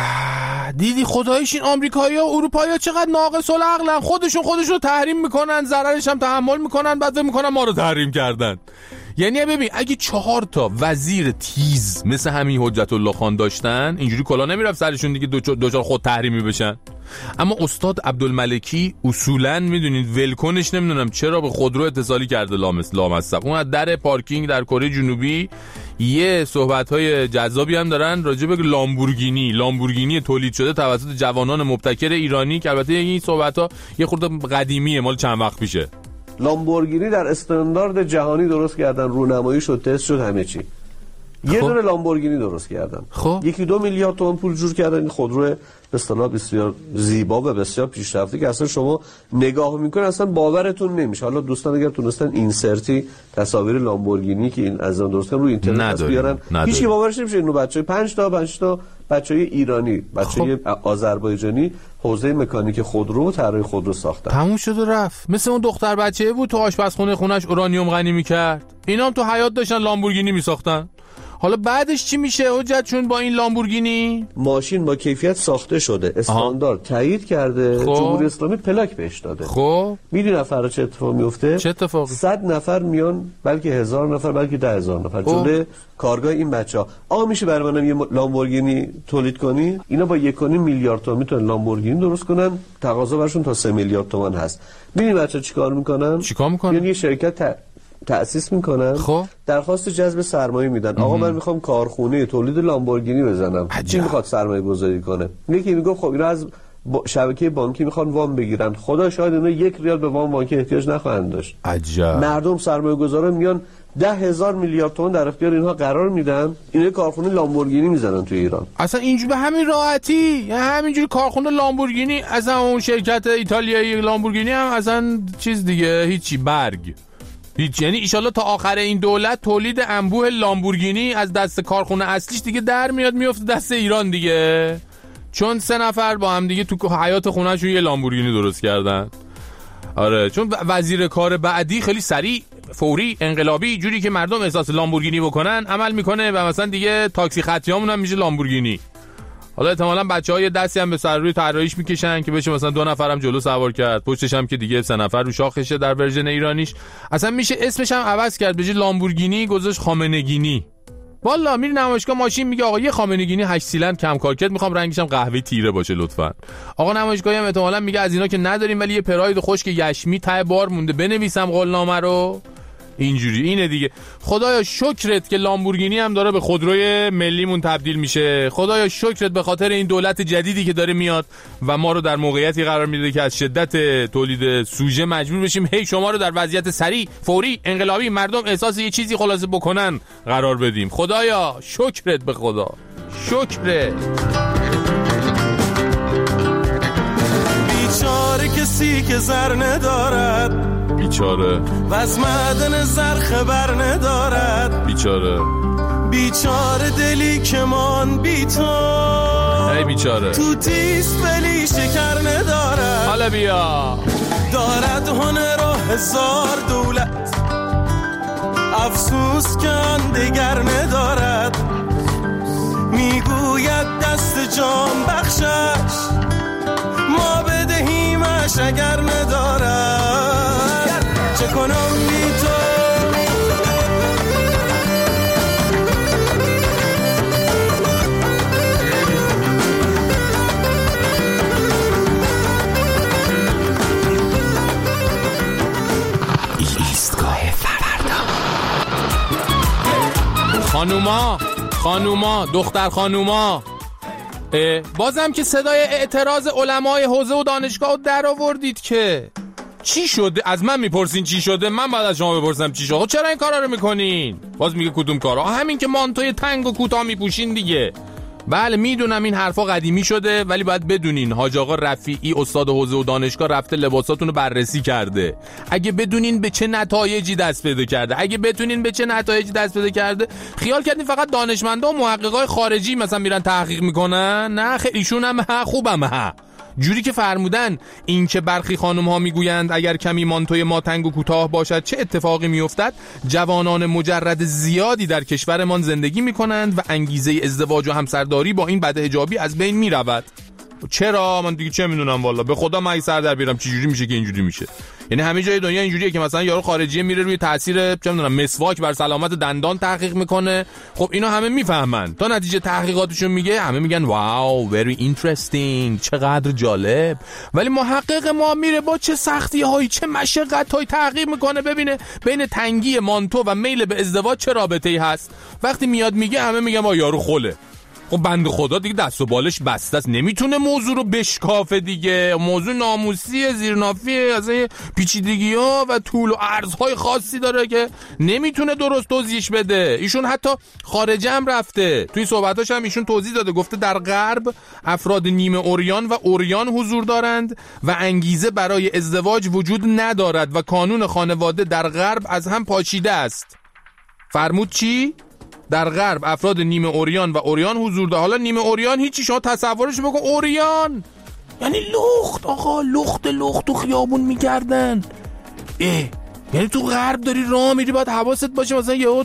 Speaker 1: دیدی خداییش این آمریکایی‌ها و اروپایی‌ها چقدر ناقص العقلن، خودشون خودشون تحریم میکنن، ضررش هم تحمل میکنن، بعد میکنن ما رو تحریم کردن. یعنی ببین اگه چهار تا وزیر تیز مثل همین حجت الله خان داشتن اینجوری کلا نمیرفت سرشون دیگه دوچار خود تحریمی بشن. اما استاد عبدالملکی اصولاً میدونید ولکنش نمیدونم چرا به خودرو اتصالی کرده لامصب. اون از در پارکینگ در کره جنوبی یه صحبت‌های جذابی هم دارن راجع به لامبورگینی لامبورگینی تولید شده توسط جوانان مبتکر ایرانی که البته این صحبت‌ها یه خورده قدیمیه، مال چند وقت پیشه.
Speaker 10: لامبورگینی در استاندارد جهانی درست کردن، رونمایی شد، تست شد، همه چی. یه دونه لامبورگینی درست کردن. خب یکی دو میلیارد تومان پول جور کردن این خودرو به اصطلاح بسیار زیبا و بسیار پیشرفته که اصلا شما نگاه میکنید اصلا باورتون نمیشه. حالا دوستان اگر تونستن اینسرتی تصاویر لامبورگینی که این از اون درست کردن روی اینترنت بیارن، هیچ کی باورش نمیشه. اینو بچه‌ای پنج تا پنج تا بچه‌ای ایرانی، بچه‌ای خب. آذربایجانی حوزه مکانیک خودرو و طراحی خودرو ساختن.
Speaker 1: تموم شد و رفت. مثل اون دختر بچه‌ای بود تو آشپزخونه خونش اورانیوم غنی می‌کرد. اینا هم تو حیاط داشتن لامبورگینی می‌ساختن. حالا بعدش چی میشه حجت؟ چون با این لامبورگینی
Speaker 10: ماشین با کیفیت ساخته شده، استاندارد تایید کرده، خب. جمهوری اسلامی پلاک بهش داده. خب میدونی نفر چه اتفاق میفته؟
Speaker 1: چه اتفاقی؟
Speaker 10: صد نفر میان، بلکه هزار نفر، بلکه ده هزار نفر خب. جلوی کارگاه این بچه‌ها آ میشه برای منم یه لامبورگینی تولید کنی؟ اینا با یک و نیم میلیارد تومان میتونن لامبورگینی درست کنن، تقاضا برشون تا سه میلیارد تومان هست. میدونی بچه‌ها چیکار میکنن؟
Speaker 1: چیکار میکنن؟
Speaker 10: یعنی یه شرکت ت... تأسیس میکنن، خب درخواست جذب سرمایه میدن. آقا من میخوام کارخونه تولید لامبورگینی بزنم، چی میخواد سرمایه گذاری کنه؟ یکی میگه خب اینا از با شبکه بانکی میخوان وام بگیرن، خدا شاید اینا یک ریال به وام بانکی احتیاج نخواهند داشت. عجب. مردم سرمایه گذاران میان ده هزار میلیارد تومان در اختیار اینها قرار میدن، اینا کارخونه لامبورگینی میزنن تو ایران.
Speaker 1: اصلا اینجوری به همین راحتی، همینجوری کارخونه لامبورگینی، اصلا اون شرکت ایتالیایی لامبورگینی هم اصلا چیز دیگه هیچی، برگ هیچ. یعنی ایشالله تا آخر این دولت تولید انبوه لامبورگینی از دست کارخونه اصلیش دیگه در میاد میفته دست ایران دیگه، چون سه نفر با هم دیگه تو حیات خونه‌شون یه لامبورگینی درست کردن. آره چون وزیر کار بعدی خیلی سریع، فوری، انقلابی، جوری که مردم احساس لامبورگینی بکنن عمل میکنه و مثلا دیگه تاکسی خطیامون هم میشه لامبورگینی. حالا احتمالاً بچه‌ها یه دستی هم به سر روی طراحیش میکشن که بشه مثلا دو نفرم جلو سوار کرد، پشتش هم که دیگه سه نفر رو شاخشه در ورژن ایرانیش. اصلا میشه اسمش هم عوض کرد، به جای لامبورگینی گذاشت خامنه‌گینی. والا میری نمایشگاه ماشین میگه آقا یه خامنه‌گینی هشت سیلندر کم کارکرد میخوام، رنگش هم قهوه‌ای تیره باشه لطفا. آقا نمایشگاهی هم احتمالاً میگه از اینا که نداریم ولی یه پراید خشک یشمی ته بار مونده، بنویسم قولنامه رو. اینجوری اینه دیگه. خدایا شکرت که لامبورگینی هم داره به خودروی ملیمون تبدیل میشه. خدایا شکرت به خاطر این دولت جدیدی که داره میاد و ما رو در موقعیتی قرار میده که از شدت تولید سوژه مجبور بشیم هی شما رو در وضعیت سریع، فوری، انقلابی، مردم احساس یه چیزی خلاصه بکنن قرار بدیم. خدایا شکرت به خدا، شکرت.
Speaker 4: بیچاره کسی که زر ندارد،
Speaker 1: بیچاره
Speaker 4: و از معدن زر خبر ندارد،
Speaker 1: بیچاره
Speaker 4: بیچاره دلی که من بی تو،
Speaker 1: ای بیچاره
Speaker 4: تو تیز ولی شکر ندارد.
Speaker 1: حالا بیا
Speaker 4: دارد هنر و هزار دولت، افسوس که آن دگر ندارد. میگوید دست جان بخشش، ما بدهیمش اگر ندارد. چه کنم بی تو؟
Speaker 1: ایستگاه فردا. خانوما خانوما دختر خانوما، بازم که صدای اعتراض علمای حوزه و دانشگاه رو در آوردید که چی شده؟ از من میپرسین چی شده؟ من بعد از شما بپرسم چی شده؟ چرا این کارا رو میکنین؟ باز میگه کدوم کارا؟ همین که مانتوی تنگ و کوتاه میپوشین دیگه. بله میدونم این حرفا قدیمی شده، ولی باید بدونین حاج آقا رفیعی استاد حوزه و دانشگاه رفته لباساتون رو بررسی کرده. اگه بدونین به چه نتایجی دست پیدا کرده، اگه بدونین به چه نتایجی دست پیدا کرده، خیال کردین فقط دانشمندا و محققای خارجی مثلا میرن تحقیق میکنن؟ نه خیلی، ایشون هم ها خوبم ها. جوری که فرمودن، این که برخی خانم ها میگویند اگر کمی مانتوی ما تنگ و کوتاه باشد چه اتفاقی میافتد، جوانان مجرد زیادی در کشورمان زندگی میکنند و انگیزه ازدواج و همسرداری با این بدحجابی از بین میرود. چرا؟ من دیگه چه میدونم والا، به خدا من سر در بیارم چه جوری میشه که اینجوری میشه. یعنی همه جای دنیا اینجوریه که مثلا یارو خارجیه میره روی تاثیر چه میدونم مسواک بر سلامت دندان تحقیق میکنه. خب اینا همه میفهمن، تا نتیجه تحقیقاتشون میگه همه میگن واو very interesting، چقدر جالب. ولی محقق ما میره با چه سختی هایی، چه مشقت هایی تحقیق میکنه ببینه بین تنگی مانتو و میل به ازدواج چه رابطه‌ای هست. وقتی میاد میگه همه میگن وا یارو خله. خب بنده خدا دیگه دست و بالش بسته است، نمیتونه موضوع رو بشکافه دیگه. موضوع ناموسیه، زیرنافیه، از این پیچیدگی‌ها و طول و عرضهای خاصی داره که نمیتونه درست توضیحش بده. ایشون حتی خارجه هم رفته، توی صحبتاش هم ایشون توضیح داده، گفته در غرب افراد نیمه اوریان و اوریان حضور دارند و انگیزه برای ازدواج وجود ندارد و کانون خانواده در غرب از هم پاشیده است. فرمود چی؟ در غرب افراد نیمه اوریان و اوریان حضور داره. حالا نیمه اوریان هیچی، شما تصورش بکن اوریان یعنی لخت. آقا لخت لخت تو خیابون میگردن. اه یعنی تو غرب داری راه میری باید حواست باشه مثلا یهو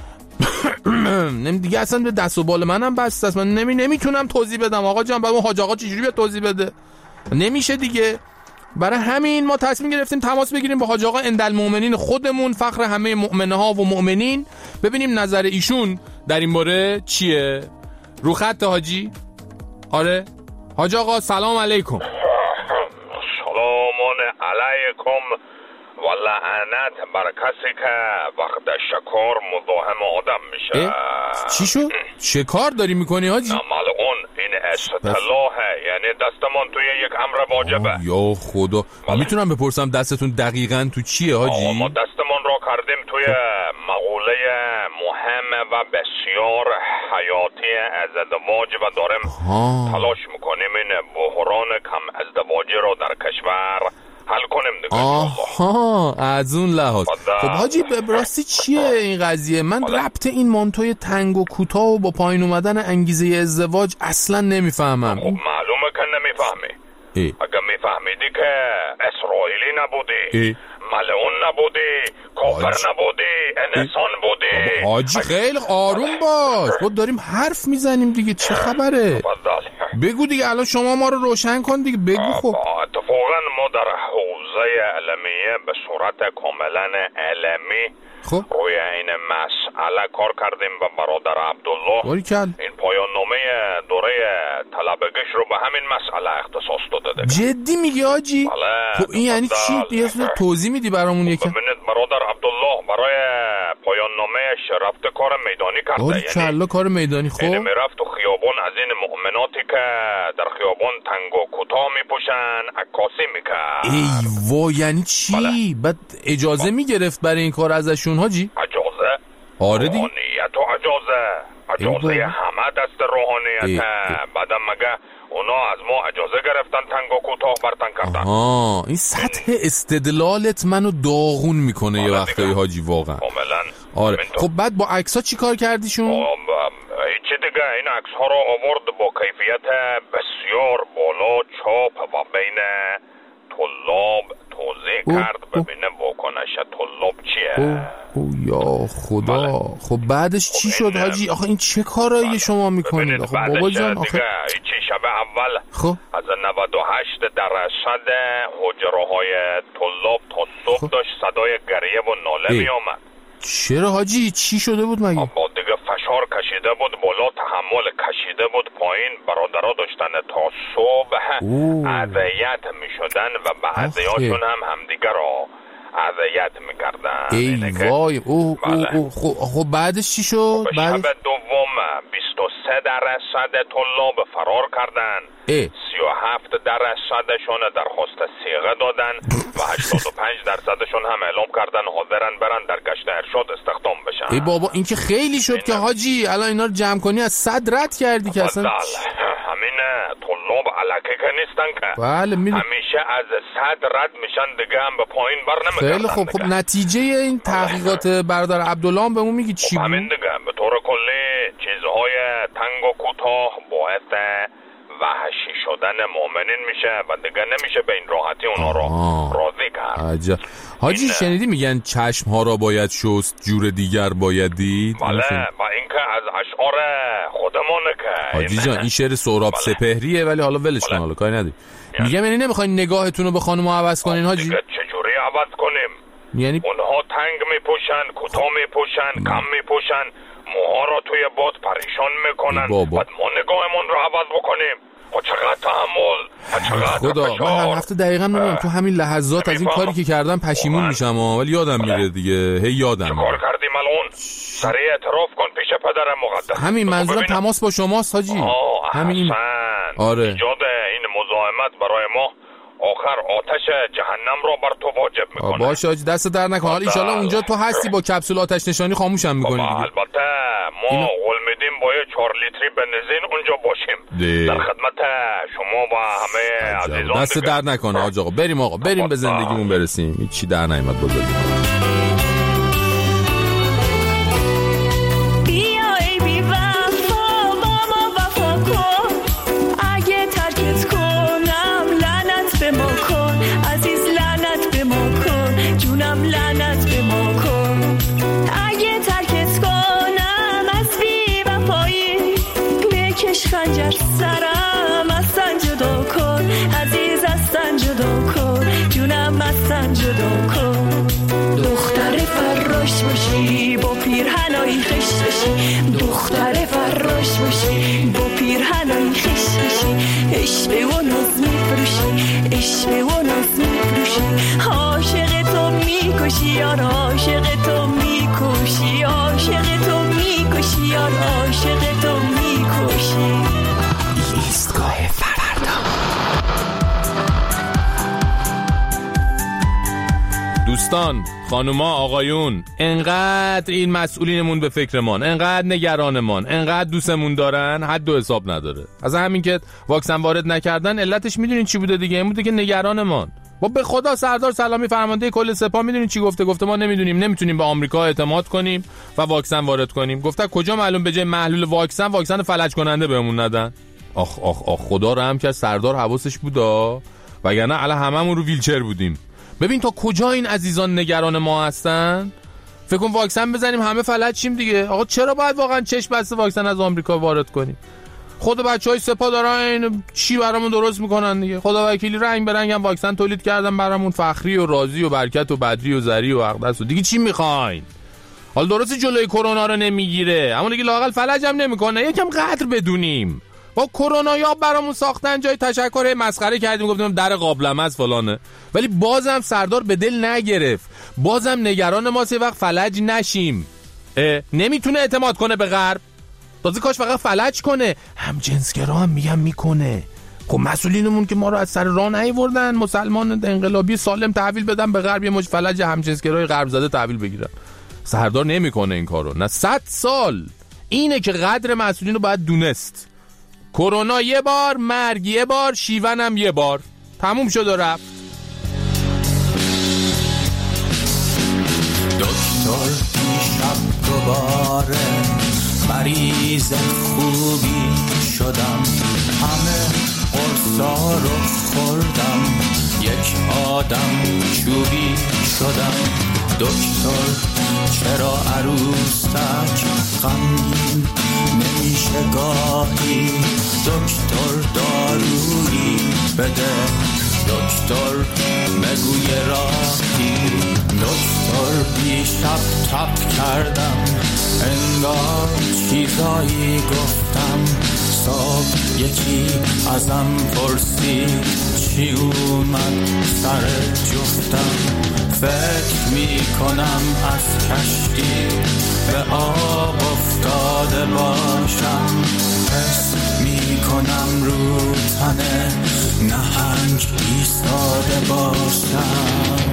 Speaker 1: نمی دیگه اصلا به دست و بال منم بسته است. من نمی نمیتونم توضیح بدم آقا جان. بعد اون حاج آقا چجوری به توضیح بده؟ نمیشه دیگه. برای همین ما تصمیم گرفتیم تماس بگیریم با حاج آقا اندالمؤمنین خودمون، فخر همه مؤمنه ها و مؤمنین، ببینیم نظر ایشون در این باره چیه. رو خط حاجی؟ آره حاج آقا سلام علیکم.
Speaker 8: سلامان علیکم و لعنت بر کسی که وقت شکار مزاحم آدم میشه.
Speaker 1: چی شد؟ شکار داری میکنی حاجی؟
Speaker 8: ملعون این اصطلاحه، یعنی دستمون توی یک امر واجبه.
Speaker 1: یا خدا، من میتونم بپرسم دستتون دقیقاً تو چیه حاجی؟
Speaker 8: ما دستمون را کردیم توی مقوله مهم و بسیار حیاتی از ازدواج و داریم آه. تلاش میکنیم این بحران کم ازدواجی رو در کشور حل کنیم دیگه.
Speaker 1: آها از اون لحاظ. خب حاجی به راستی چیه این قضیه؟ من ربط این مانتوی تنگ و کوتاه و با پایین اومدن انگیزه ازدواج اصلا نمیفهمم.
Speaker 8: خب معلومه که نمیفهمی. اگه میفهمیدی که اسرائیلی نبودی، ملعون نبودی، کافر نبودی، انسان بودی.
Speaker 1: حاجی خیلی آروم باش، خود داریم حرف میزنیم دیگه، چه خبره؟ بگو دیگه، الان شما ما رو روشن کن دیگه، بگو. خب
Speaker 8: اتفاقا ما در حوزه علمیه به صورت کاملا علمی خب روی این مسئله کار کردیم و برادر عبدالله این پایان نامه دوره طلبگیش رو به همین مسئله اختصاص داده.
Speaker 1: جدی میگی حاجی؟
Speaker 8: بله.
Speaker 1: خب این یعنی چی؟ یه توضیح میدی برامون یکم؟
Speaker 8: ببینید برادر برادر عبدالله برای پایان نامهش رفته کار میدانی کرده.
Speaker 1: آره کلا کار میدانی. خب
Speaker 8: یعنی میرفت تو خیابون از این مؤمناتی که در خیابون تنگ و کوتاه میپوشن عکاسی میکرد.
Speaker 1: ای وای یعنی چی؟ بله. بعد اجازه میگرفت برای این کار ازشون حاجی؟
Speaker 8: اجازه؟
Speaker 1: آره دی
Speaker 8: روحانیت و اجازه اجازه همه دست روحانیت. بعدم مگه اونا از ما اجازه گرفتن تنگ و کوتاه برتن کردن.
Speaker 1: آها این سطح استدلالت منو داغون میکنه یه وقتایی حاجی واقعا.
Speaker 8: کاملا.
Speaker 1: آره خب بعد با عکس‌ها چی کار کردیشون؟
Speaker 8: هیچی دیگه این عکس‌ها رو آورد با کیفیت بسیار بالا چاپ و بین طلاب توضیح کرد ببینه واکنش طلاب چیه.
Speaker 1: او, او یا خدا. بله. خب بعدش چی شد حاجی؟ آخه این چه کارایی بله. شما میکنید؟ آخه بابا جان آخه
Speaker 8: هیچی شب اول
Speaker 1: خب
Speaker 8: از نود و هشت درصد حجره های طلاب تا صبح خب. داشت صدای گریه و ناله می آمد.
Speaker 1: چرا حاجی چی شده بود مگه؟
Speaker 8: با دیگه فشار کشیده بود بالا، تحمل کشیده بود پایین، برادرها داشتن تا صبح اذیت می شدن و بعضیاشون هم همدیگه را اذیت می کردن.
Speaker 1: ای وای او او او خب بعدش چی شد؟
Speaker 8: به شب دوم بیست و سه درصد طلاب فرار کردن، سی و هفت درصدشون درخواست صیغه دادن و هشتاد و پنج درصدشون هم اعلام کردن حاضرن برن در گشت ارشاد استخدام بشن.
Speaker 1: ای بابا این که خیلی شد که حاجی الان اینا رو جمع کنی از صد رد کردی که اصلا
Speaker 8: همینه. طلاب علکه که نیستن که
Speaker 1: بله می...
Speaker 8: همیشه از صد رد میشن دیگه هم به پایین بر نمیگردن.
Speaker 1: خیلی خوب. خب نتیجه این تحقیقات برادر عبدالله هم به اون میگی چی بود؟
Speaker 8: همین دیگه به طور کلی چیزهای تنگ و کوتاه باعث وحشی شدن مؤمنین میشه و دیگه نمیشه به این راحتی اونا رو راضی کرد.
Speaker 1: عجب. حاجی این... شنیدی میگن چشم ها را باید شست جور دیگر باید دید؟
Speaker 8: بله و اینکه از اشعار خودمونه که
Speaker 1: حاجی جان این شعر سهراب بله. سپهریه ولی حالا ولش کن حالا کاری نداری. میگم یعنی نمیخواین نگاهتون رو به خانوما عوض کنین حاجی؟
Speaker 8: دیگه چجوری عوض کنیم؟
Speaker 1: یعنی
Speaker 8: اونها تنگ میپوشن، کوتاه میپوشن، کم میپوشن، موها را توی باد پریشان میکنن. بعد ما نگاهمون رو عوض بکنیم؟ خب چقدر تحمل، چقدر
Speaker 1: خدا
Speaker 8: فشار.
Speaker 1: من هر هفته دقیقا میگم تو همین لحظات از این کاری که کردم پشیمون میشم ولی یادم میره دیگه. هی یادم
Speaker 8: چه کار کردیم الان؟ سریع اعتراف کن پیش پدر مقدس.
Speaker 1: همین منظورم تماس با شماست حاجی. همین
Speaker 8: آره ایجاد این مزاحمت برای ما آخر آتش جهنم را بر تو واجب میکنه.
Speaker 1: باشه حاجی دست در نکن. حالا ان شاءالله اونجا تو هستی با کپسول آتش نشانی خاموشم میکنی دیگه.
Speaker 8: البته ما اینو... قول میدیم با یه چهار لیتری بنزین اونجا باشیم ده. در خدمت شما و همه عزیزان.
Speaker 1: دست در نکن حاج آقا. بریم آقا بریم به زندگیمون برسیم. هیچی در نمیاد بزرگی.
Speaker 11: خنجر سرم ازن جدا کن عزیز ازن جدا کن جونم ازن جدا کن دختر فراش باشی با پیرهنای خش باشی دختر فراش باشی با پیرهنای خش باشی عشق و ناز میفروشی عشق و ناز میفروشی عاشق تو میکشی یار عاشق تو میکشی عاشق تو میکشی یار عاشق تو میکشی.
Speaker 1: ایستگاه فردا. دوستان خانوما آقایون انقدر این مسئولینمون به فکرمان، انقدر نگرانمان، انقدر دوستمون دارن حد و حساب نداره. از همین که واکسن وارد نکردن علتش میدونین چی بوده دیگه؟ این بوده که نگرانمان. با به خدا سردار سلامی فرمانده کل سپاه میدونین چی گفته؟ گفته ما نمیدونیم، نمیتونیم به آمریکا اعتماد کنیم و واکسن وارد کنیم. گفته کجا معلوم به جای محلول واکسن واکسن فلج کننده بهمون ندن. آخ آخ آخ خدا رحم کرد سردار حواسش بودا وگرنه الان هممون رو ویلچر بودیم. ببین تا کجا این عزیزان نگران ما هستن. فکر کن واکسن بزنیم همه فلج شیم دیگه. آقا چرا باید واقعا چشم بسته واکسن از آمریکا وارد کنیم؟ خود بچهای سپاه دارن این چی برامون درست میکنن دیگه. خدا وکیلی رنگ به رنگ هم واکسن تولید کردن برامون، فخری و راضی و برکت و بدری و زری و اقدس و دیگه چی میخواین؟ حالا درست جلوی کرونا رو نمیگیره اما دیگه لااقل فلج هم نمیکنه. یکم قدر بدونیم. با کرونا یا برامون ساختن جای تشکر مسخره کردیم گفتیم در قابلمه از فلانه، ولی بازم سردار به دل نگرفت، بازم نگران ما سه وقت فلج نشیم. نمیتونه اعتماد کنه به غرب، تازه کاش فقط فلج کنه. هم جنسگرا هم میگم میکنه. خب مسئولینمون که ما رو از سر راه نیاوردن، مسلمان انقلابی سالم تحویل بدن به غرب، یه مش فلج هم جنسگرای غرب زده تحویل بگیرن. سردار نمیکنه این کارو، نه صد سال. اینه که قدر مسئولین رو باید دونست. کرونا یه بار، مرگ یه بار، شیون هم یه بار، تموم شد و رفت.
Speaker 9: دکتر دیشب دوباره مریض خوبی شدم، همه قرصا رو خوردم، یک آدم چوبی شدم. دکتر چرا عروسک غمگین نمیشه گاهی؟ دکتر دارویی بده، دکتر بگوی راهی. دکتر دیشب تب کردم، انگار چیزایی گفتم. صبح یکی ازم پرسید چی اومد سر جفتم. فکر می کنم از کشتی به آب افتاده باشم، حس می کنم رو تنه نهنگ ایستاده باشم.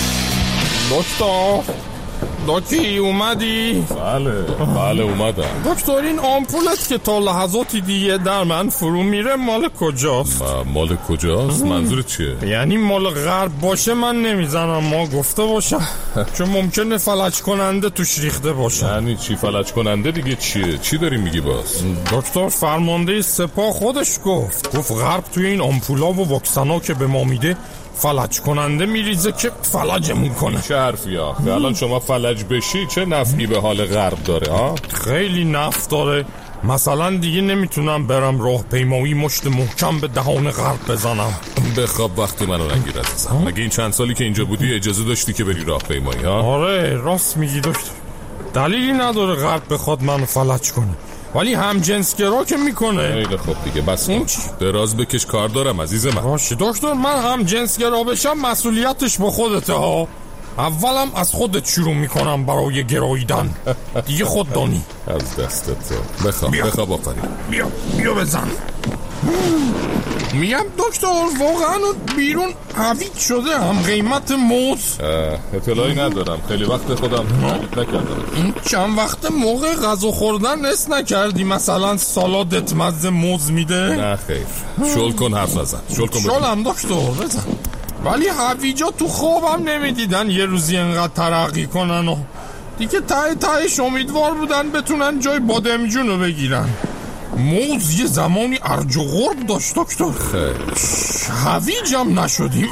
Speaker 12: دکتر دکتر اومدی؟
Speaker 3: بله بله اومدم.
Speaker 12: دکتر این آمپولت که تا لحظاتی دیگه در من فرو میره مال کجاست؟
Speaker 3: مال کجاست؟ منظور چیه؟
Speaker 12: یعنی مال غرب باشه من نمیزنم، ما گفته باشم چون ممکنه فلج کننده توش ریخته باشه.
Speaker 3: یعنی چی فلج کننده دیگه چیه؟ چی داری میگی باز؟
Speaker 12: دکتر فرمانده سپاه خودش گفت گفت غرب توی این آمپولا و واکسنا که به ما میده فلج کننده میریزه که فلجمون کنه.
Speaker 3: چه حرفی آخه؟ الان شما فلج بشی چه نفعی به حال غرب داره ها؟
Speaker 12: خیلی نفع داره. مثلا دیگه نمیتونم برم راه پیمایی مشت محکم به دهان غرب بزنم.
Speaker 3: بخواب وقتی منو نگیر عزیزم. مگه این چند سالی که اینجا بودی اجازه داشتی که بری راه پیمایی ها؟
Speaker 12: آره راست میگی دکتر، دلیلی نداره غرب بخواد منو فلج کنه، ولی هم جنسگرا که میکنه.
Speaker 3: خیلی خوب دیگه بس کن، دراز بکش کار دارم عزیز من.
Speaker 12: باشه دکتر، من هم جنسگرا بشم مسئولیتش با خودته ها. اولم از خودت شروع میکنم برای گراییدن، دیگه خود دانی.
Speaker 3: از دستت تو بخواب بخواب آفرین.
Speaker 12: بیا بیا بزن. میگم دکتر واقعا بیرون هویج شده هم قیمت موز؟
Speaker 3: اطلاعی ندارم، خیلی وقت خودم تعریف نکردم.
Speaker 12: این چند وقت موقع غذا خوردن نس نکردی مثلا سالادت مزه موز میده؟
Speaker 3: نه خیر، شل کن حرف نزن. شل کن
Speaker 12: شلم دکتر بزن. ولی هویجا تو خوابم نمیدیدن یه روزی انقدر ترقی کنن و دیگه ته تهش امیدوار بودن بتونن جای بادمجونو بگیرن. موز یه زمانی ارج و غرب داشت دکتر. هویجم نشدیم.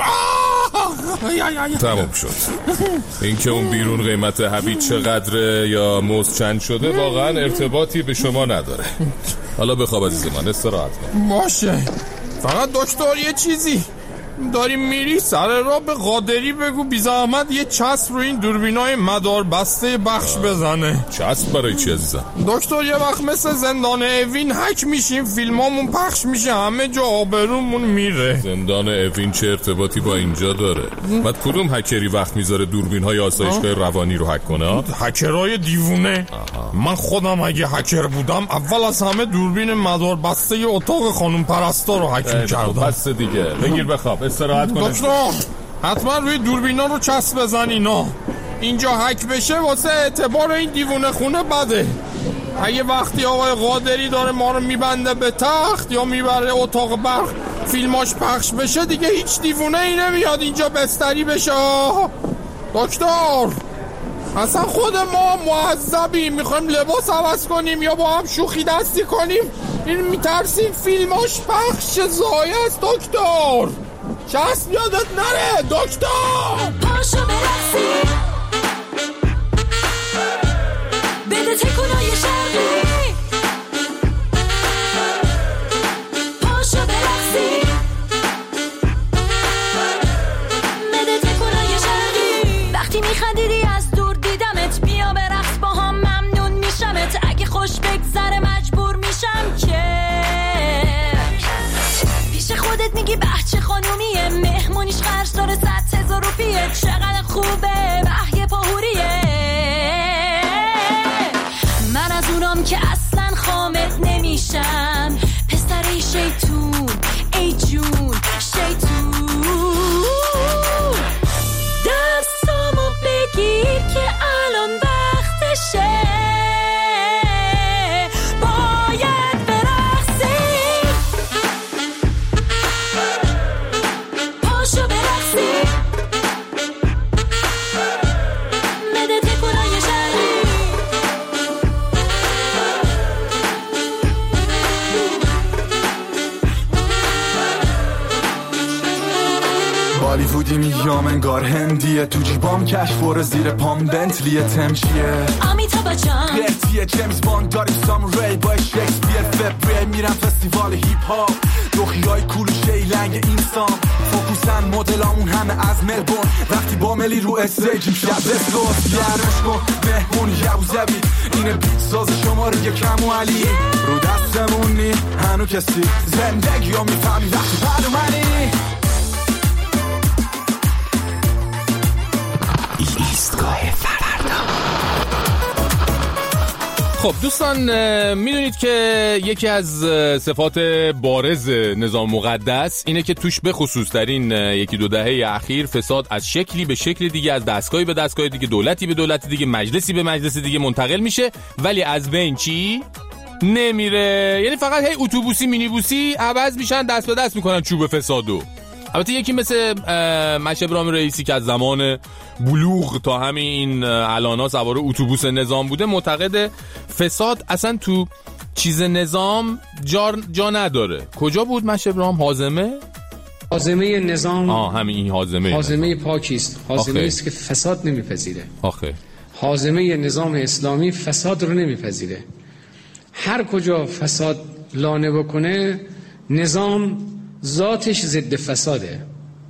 Speaker 3: تمام شد. این که اون بیرون قیمت هویج چقدره یا موز چند شده واقعا ارتباطی به شما نداره. حالا بخواب عزیز من، استراحت کن.
Speaker 12: باشه، فقط دکتر یه چیزی داریم میری سر را به قادری بگو بی زحمت یه چسب رو این دوربینای مدار بسته بخش بزنه.
Speaker 3: چسب برای چی عزیزم؟
Speaker 12: دکتر یه وقت مثل زندان اوین هک میشیم، فیلمامون پخش میشه، همه جا آبرومون میره.
Speaker 3: زندان اوین چه ارتباطی با اینجا داره؟ بعد کدوم هکری وقت میذاره دوربین‌های آسایشگاه روانی رو هک کنه؟
Speaker 12: هکرای دیوونه. آها. من خودم اگه هکر بودم اول از همه دوربین مدار بسته اتاق خانم پرستا رو هک می‌کردم.
Speaker 3: بس دیگه بگیر بخواب استراحت کنه.
Speaker 12: دکتر حتما روی دوربینا رو چسب بزن، اینا اینجا هک بشه واسه اعتبار این دیوونه خونه بده. اگه وقتی آقای قادری داره ما رو میبنده به تخت یا میبره اتاق برق فیلماش پخش بشه دیگه هیچ دیوونه ای نمیاد اینجا بستری بشه. دکتر اصلا خود ما معذبیم، میخوایم لباس عوض کنیم یا با هم شوخی دستی کنیم، این میترسیم فیلماش پخش زایه است. دکتر چسب یادت نره دکتر.
Speaker 11: پاشو برقصی بده تکونای شرقی، پاشو برقصی بده تکونای شرقی. وقتی میخندیدی از دور دیدمت، بیا برقص با هم ممنون میشمت. اگه خوش بگذره مجبور میشم که
Speaker 13: زندگیام انگار هندیه، تو جیبام کشفور زیر پام بنتلی تمشیه.
Speaker 11: آمیتا بچم
Speaker 13: قرتیه جیمز باند داریم ساموری با شکسپیر فبری میرم فستیوال هیپ هاپ دوخیای کول شیلنگ اینستام فوکوسن مدلامون همه از ملبورن وقتی با ملی رو استیجیم شب بسکوت گرمش کن مهمون یوزبی اینه بیت ساز شماره یکم و علی رو دستمون نی هنو کسی زندگی ها میفهمی وقتی برو منی.
Speaker 1: ایستگاه فردا. خب دوستان میدونید که یکی از صفات بارز نظام مقدس اینه که توش به خصوص در این یکی دو دهه اخیر فساد از شکلی به شکل دیگه، از دستگاهی به دستگاه دیگه، دولتی به دولت دیگه، مجلسی به مجلس دیگه منتقل میشه ولی از بین چی نمیره. یعنی فقط هی اتوبوسی مینیبوسی عوض میشن، دست به دست میکنن چوب فسادو. البته یکی مثل مشه ابراهیم رئیسی که از زمان بلوغ تا همین الانا سوار اتوبوس نظام بوده معتقد فساد اصلا تو چیز نظام جا, جا نداره. کجا بود مشه ابراهیم؟ حازمه؟
Speaker 14: حازمه نظام
Speaker 1: آه همین این حازمه
Speaker 14: حازمه پاکی است، حازمه است که فساد نمیپذیره.
Speaker 1: آخه
Speaker 14: حازمه نظام اسلامی فساد رو نمیپذیره. هر کجا فساد لانه بکنه نظام ذاتش ضد فساده،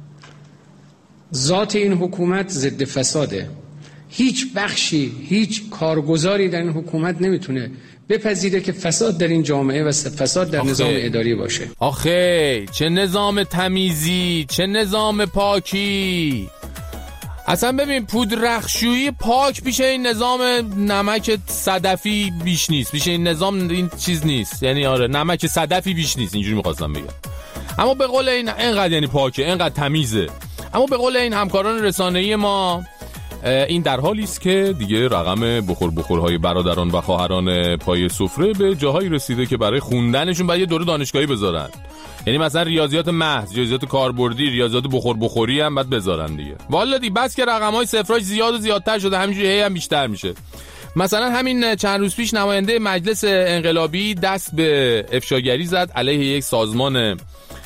Speaker 14: ذات این حکومت ضد فساده. هیچ بخشی هیچ کارگزاری در این حکومت نمیتونه بپذیره که فساد در این جامعه و فساد در آخه. نظام اداری باشه.
Speaker 1: آخه چه نظام تمیزی، چه نظام پاکی. اصلا ببین پودرخشویی پاک بیشه این نظام نمک صدفی بیش نیست، بیشه این نظام این چیز نیست. یعنی آره نمک صدفی بیش نیست، اینجوری میخواستم بگم. اما به قول این اینقدر یعنی پاکه، اینقدر تمیزه. اما به قول این همکاران رسانه‌ای ما این در حالی است که دیگه رقم بخور بخورهای برادران و خواهران پای سفره به جاهایی رسیده که برای خوندنشون باید یه دوره دانشگاهی بذارن. یعنی مثلا ریاضیات محض، ریاضیات کاربردی، ریاضیات بخور بخوری هم باید بذارن دیگه. والا دی بس که رقم‌های صفراش زیاد و زیادتر شده، همینجوری هی هم بیشتر میشه. مثلا همین چند روز پیش نماینده مجلس انقلابی دست به افشاگری زد علیه یک سازمان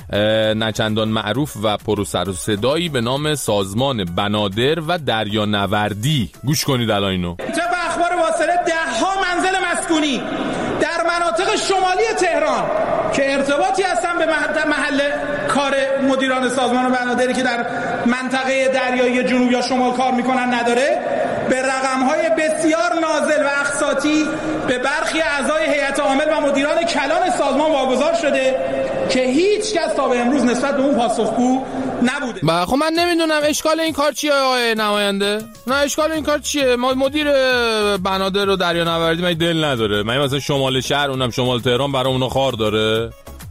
Speaker 1: نچندان معروف و پر سر و صدایی به نام سازمان بنادر و دریانوردی. گوش کنید الان اینو.
Speaker 15: طبق اخبار واصله ده ها منزل مسکونی در مناطق شمالی تهران که ارتباطی هستن به محل کار مدیران سازمان بنادری که در منطقه دریایی جنوب یا شمال کار میکنن نداره، به رقم‌های بسیار نازل و اقساطی به برخی اعضای هیئت عامل و مدیران کلان سازمان واگذار شده که هیچ کس تا به امروز نسبت به اون پاسخگو نبوده.
Speaker 1: با خب من نمیدونم اشکال این کار چیه آقای نماینده؟ نه اشکال این کار چیه؟ ما مدیر بنادر و دریانوردی من دل نداره. من مثلا شمال شهر اونم شمال تهران برای اونها خار داره؟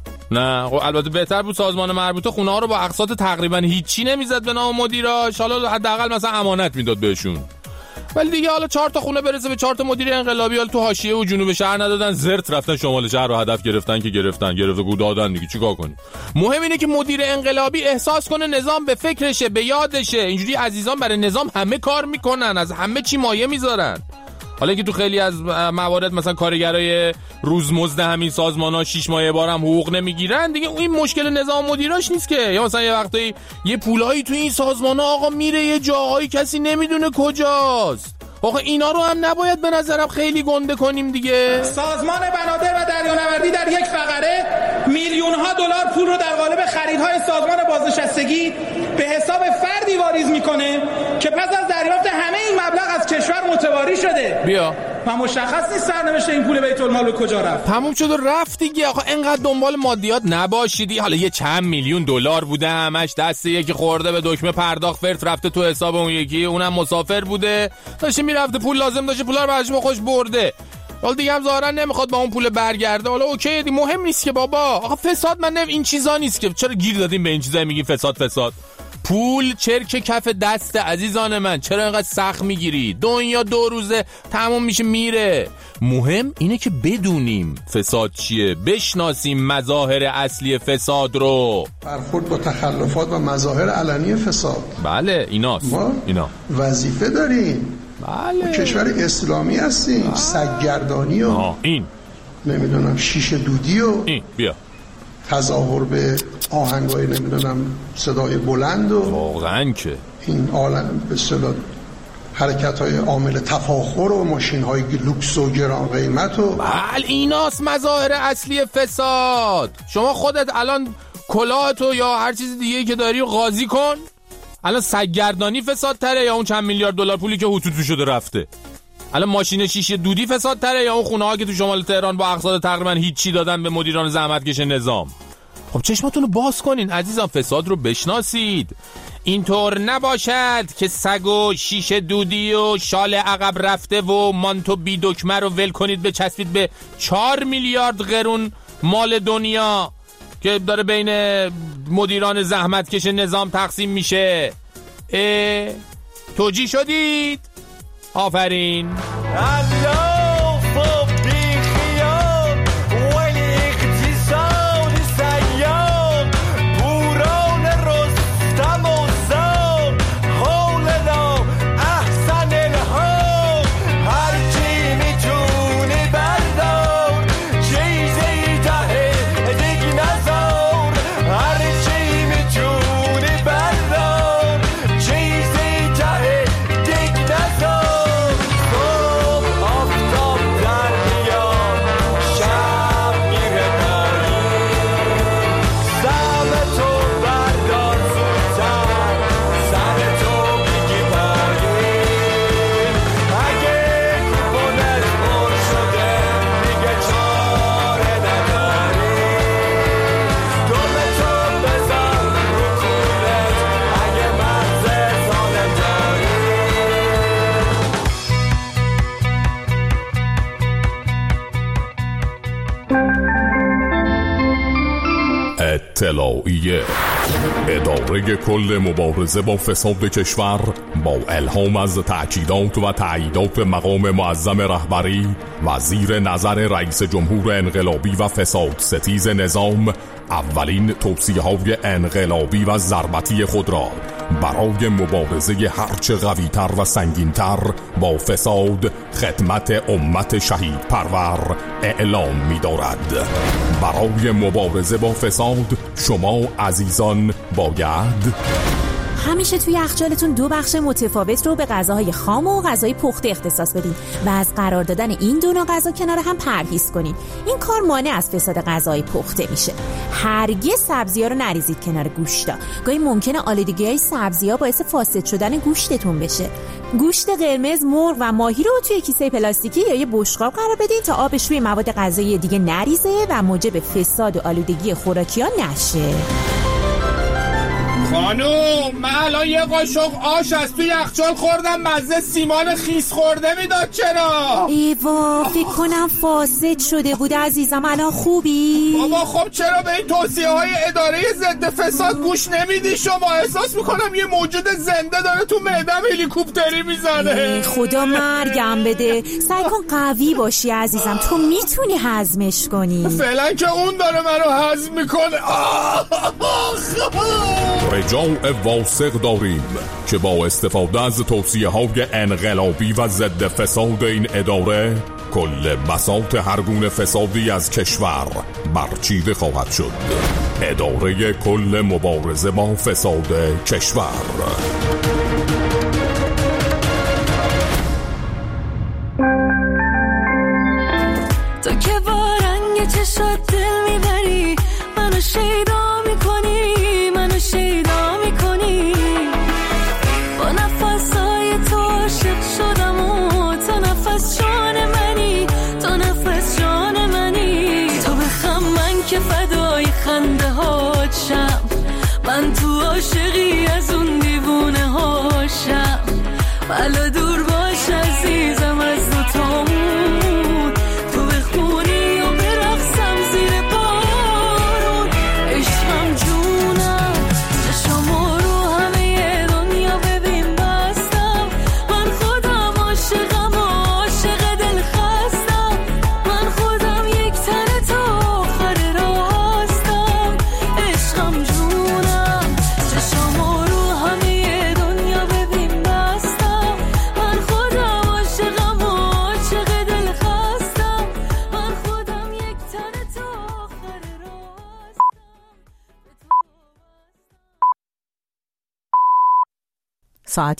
Speaker 1: نه خب البته بهتر بود سازمان مربوطه خونه ها رو با اقساط تقریبا هیچی نمیزد به نام مدیراش، حالا حداقل مثلا امانت میداد بهشون. ولی دیگه حالا چهار تا خونه برسه به چهار تا مدیر انقلابی، حالا تو حاشیه و جنوب شهر ندادن، زرت رفتن شمال شهر رو هدف گرفتن که گرفتن گرفته گو دادن دیگه، چیکار کنی؟ مهم اینه که مدیر انقلابی احساس کنه نظام به فکرشه، به یادشه. اینجوری عزیزان برای نظام همه کار میکنن، از همه چی مایه میذارن. حالا که تو خیلی از موارد مثلا کارگرای روزمزد همین سازمان‌ها شش ماه بار هم حقوق نمیگیرن دیگه، این مشکل نظام مدیراش نیست که. یا مثلا یه وقتی یه پولایی تو این سازمان‌ها آقا میره یه جاهایی کسی نمیدونه کجاست. آقا اینا رو هم نباید به نظرم خیلی گنده کنیم دیگه.
Speaker 15: سازمان بنادر و دریانوردی در یک فقره میلیون ها دلار پول رو در قالب خریدهای سازمان بازنشستگی به حساب فردی واریز میکنه که پس از دریافت همه این مبلغ از کشور متواری شده.
Speaker 1: بیا
Speaker 15: و مشخص نیست سرنوشت این پول بیت المال به کجا رفت.
Speaker 1: تموم شد و رفت دیگه. آقا انقدر دنبال مادیات نباشیدی. حالا یه چند میلیون دلار بوده همش دست یکی خورده به دکمه پرداخت فرت رفته تو حساب اون یکی، اونم مسافر بوده داشته میرفته پول لازم داشته پولا رو برش خوش برده، حالا دیگه هم ظاهرا نمیخواد با اون پول برگرده. حالا اوکی دی مهم نیست که بابا. آقا فساد من این چیزا نیست که چرا گیر دادیم به این چیزا میگیم فساد فساد. پول چرک کف دست عزیزان من، چرا اینقدر سخت میگیری؟ دنیا دو روزه تموم میشه میره. مهم اینه که بدونیم فساد چیه، بشناسیم مظاهر اصلی فساد رو.
Speaker 16: برخورد با تخلفات و مظاهر علنی فساد.
Speaker 1: بله ایناست.
Speaker 16: ما
Speaker 1: اینا
Speaker 16: وظیفه داریم.
Speaker 1: بله
Speaker 16: کشور اسلامی هستیم. سگگردانی و
Speaker 1: این
Speaker 16: نمیدونم شیشه دودی و
Speaker 1: این بیا
Speaker 16: تظاهر به آهنگای نمیدونم صدای بلند و
Speaker 1: واقعا که
Speaker 16: این عالم به اصطلاح حرکت‌های عامل تفاخر و ماشین‌های لوکس و گران قیمت و
Speaker 1: بله ایناست مظاهر اصلی فساد. شما خودت الان کلاهتو یا هر چیز دیگه‌ای که داری قاضی کن. الان سگگردانی فسادتره یا اون چند میلیارد دلار پولی که حطوطی شده رفته؟ الان ماشین شیشه دودی فسادتره یا اون خونه‌ها که تو شمال تهران با اقساط تقریبا هیچی دادن به مدیران زحمتکش نظام؟ خب چشماتونو باز کنین عزیزان، فساد رو بشناسید. اینطور نباشد که سگ و شیشه دودی و شال عقب رفته و مانتو بی دکمه رو ول کنید بچسبید به چهار میلیارد قرون مال دنیا که داره بین مدیران زحمتکش نظام تقسیم میشه. اه توجیه شدید؟ آفرین.
Speaker 3: اطلاعیه. اداره کل مبارزه با فساد کشور با الهام از تأکیدات و تاییدات مقام معظم رهبری و زیر نظر رئیس جمهور انقلابی و فساد ستیز نظام اولین توصیه های انقلابی و ضربتی خود را برای مبارزه هرچه قوی‌تر و سنگین‌تر با فساد خدمت امت شهید پرور اعلام می‌دارد. برای مبارزه با فساد شما عزیزان باید
Speaker 17: همیشه توی یخچالتون دو بخش متفاوت رو به غذاهای خام و غذای پخته اختصاص بدین و از قرار دادن این دو نوع غذا کنار هم پرهیز کنین. این کار مانع از فساد غذای پخته میشه. هرگز سبزی‌ها رو نریزید کنار گوشتا. گاهی ممکنه آلودگی‌های سبزی‌ها باعث فاسد شدن گوشتتون بشه. گوشت قرمز، مرغ و ماهی رو توی کیسه پلاستیکی یا یه بشقاب قرار بدین تا آبش روی مواد غذایی دیگه نریزه و موجب فساد و آلودگی خوراکی‌ها نشه.
Speaker 12: خانوم من الان یه قاشق آش از توی یخچال خوردم، مزه سیمان خیس خورده میداد. چرا؟
Speaker 17: ایوا فکر کنم فاسد شده بود عزیزم. الان خوبی؟
Speaker 12: بابا خب چرا به این توصیه های اداره ضد فساد گوش نمیدی شما؟ احساس میکنم یه موجود زنده داره تو معدم هلیکوپتری میزنه.
Speaker 17: خدا مرگم بده. سعی کن قوی باشی عزیزم، تو میتونی هضمش کنی.
Speaker 12: فعلا که اون داره منو هضم میکنه.
Speaker 3: رجاع واثق داریم که با استفاده از توصیه های انقلابی و ضد فساد این اداره کل بساط هر گونه فسادی از کشور برچیده خواهد شد. اداره کل مبارزه با فساد کشور.
Speaker 11: تو که با رنگ چشات دل میبری، منو شیدا میکنی، منو شیدا میکنی. با نفسای تو عاشق شدم و تو نفس جان منی، تو نفس جان منی. تو بخم من که فدای خنده هات شم، من تو عاشقی از اون دیوونه هاشم. بلا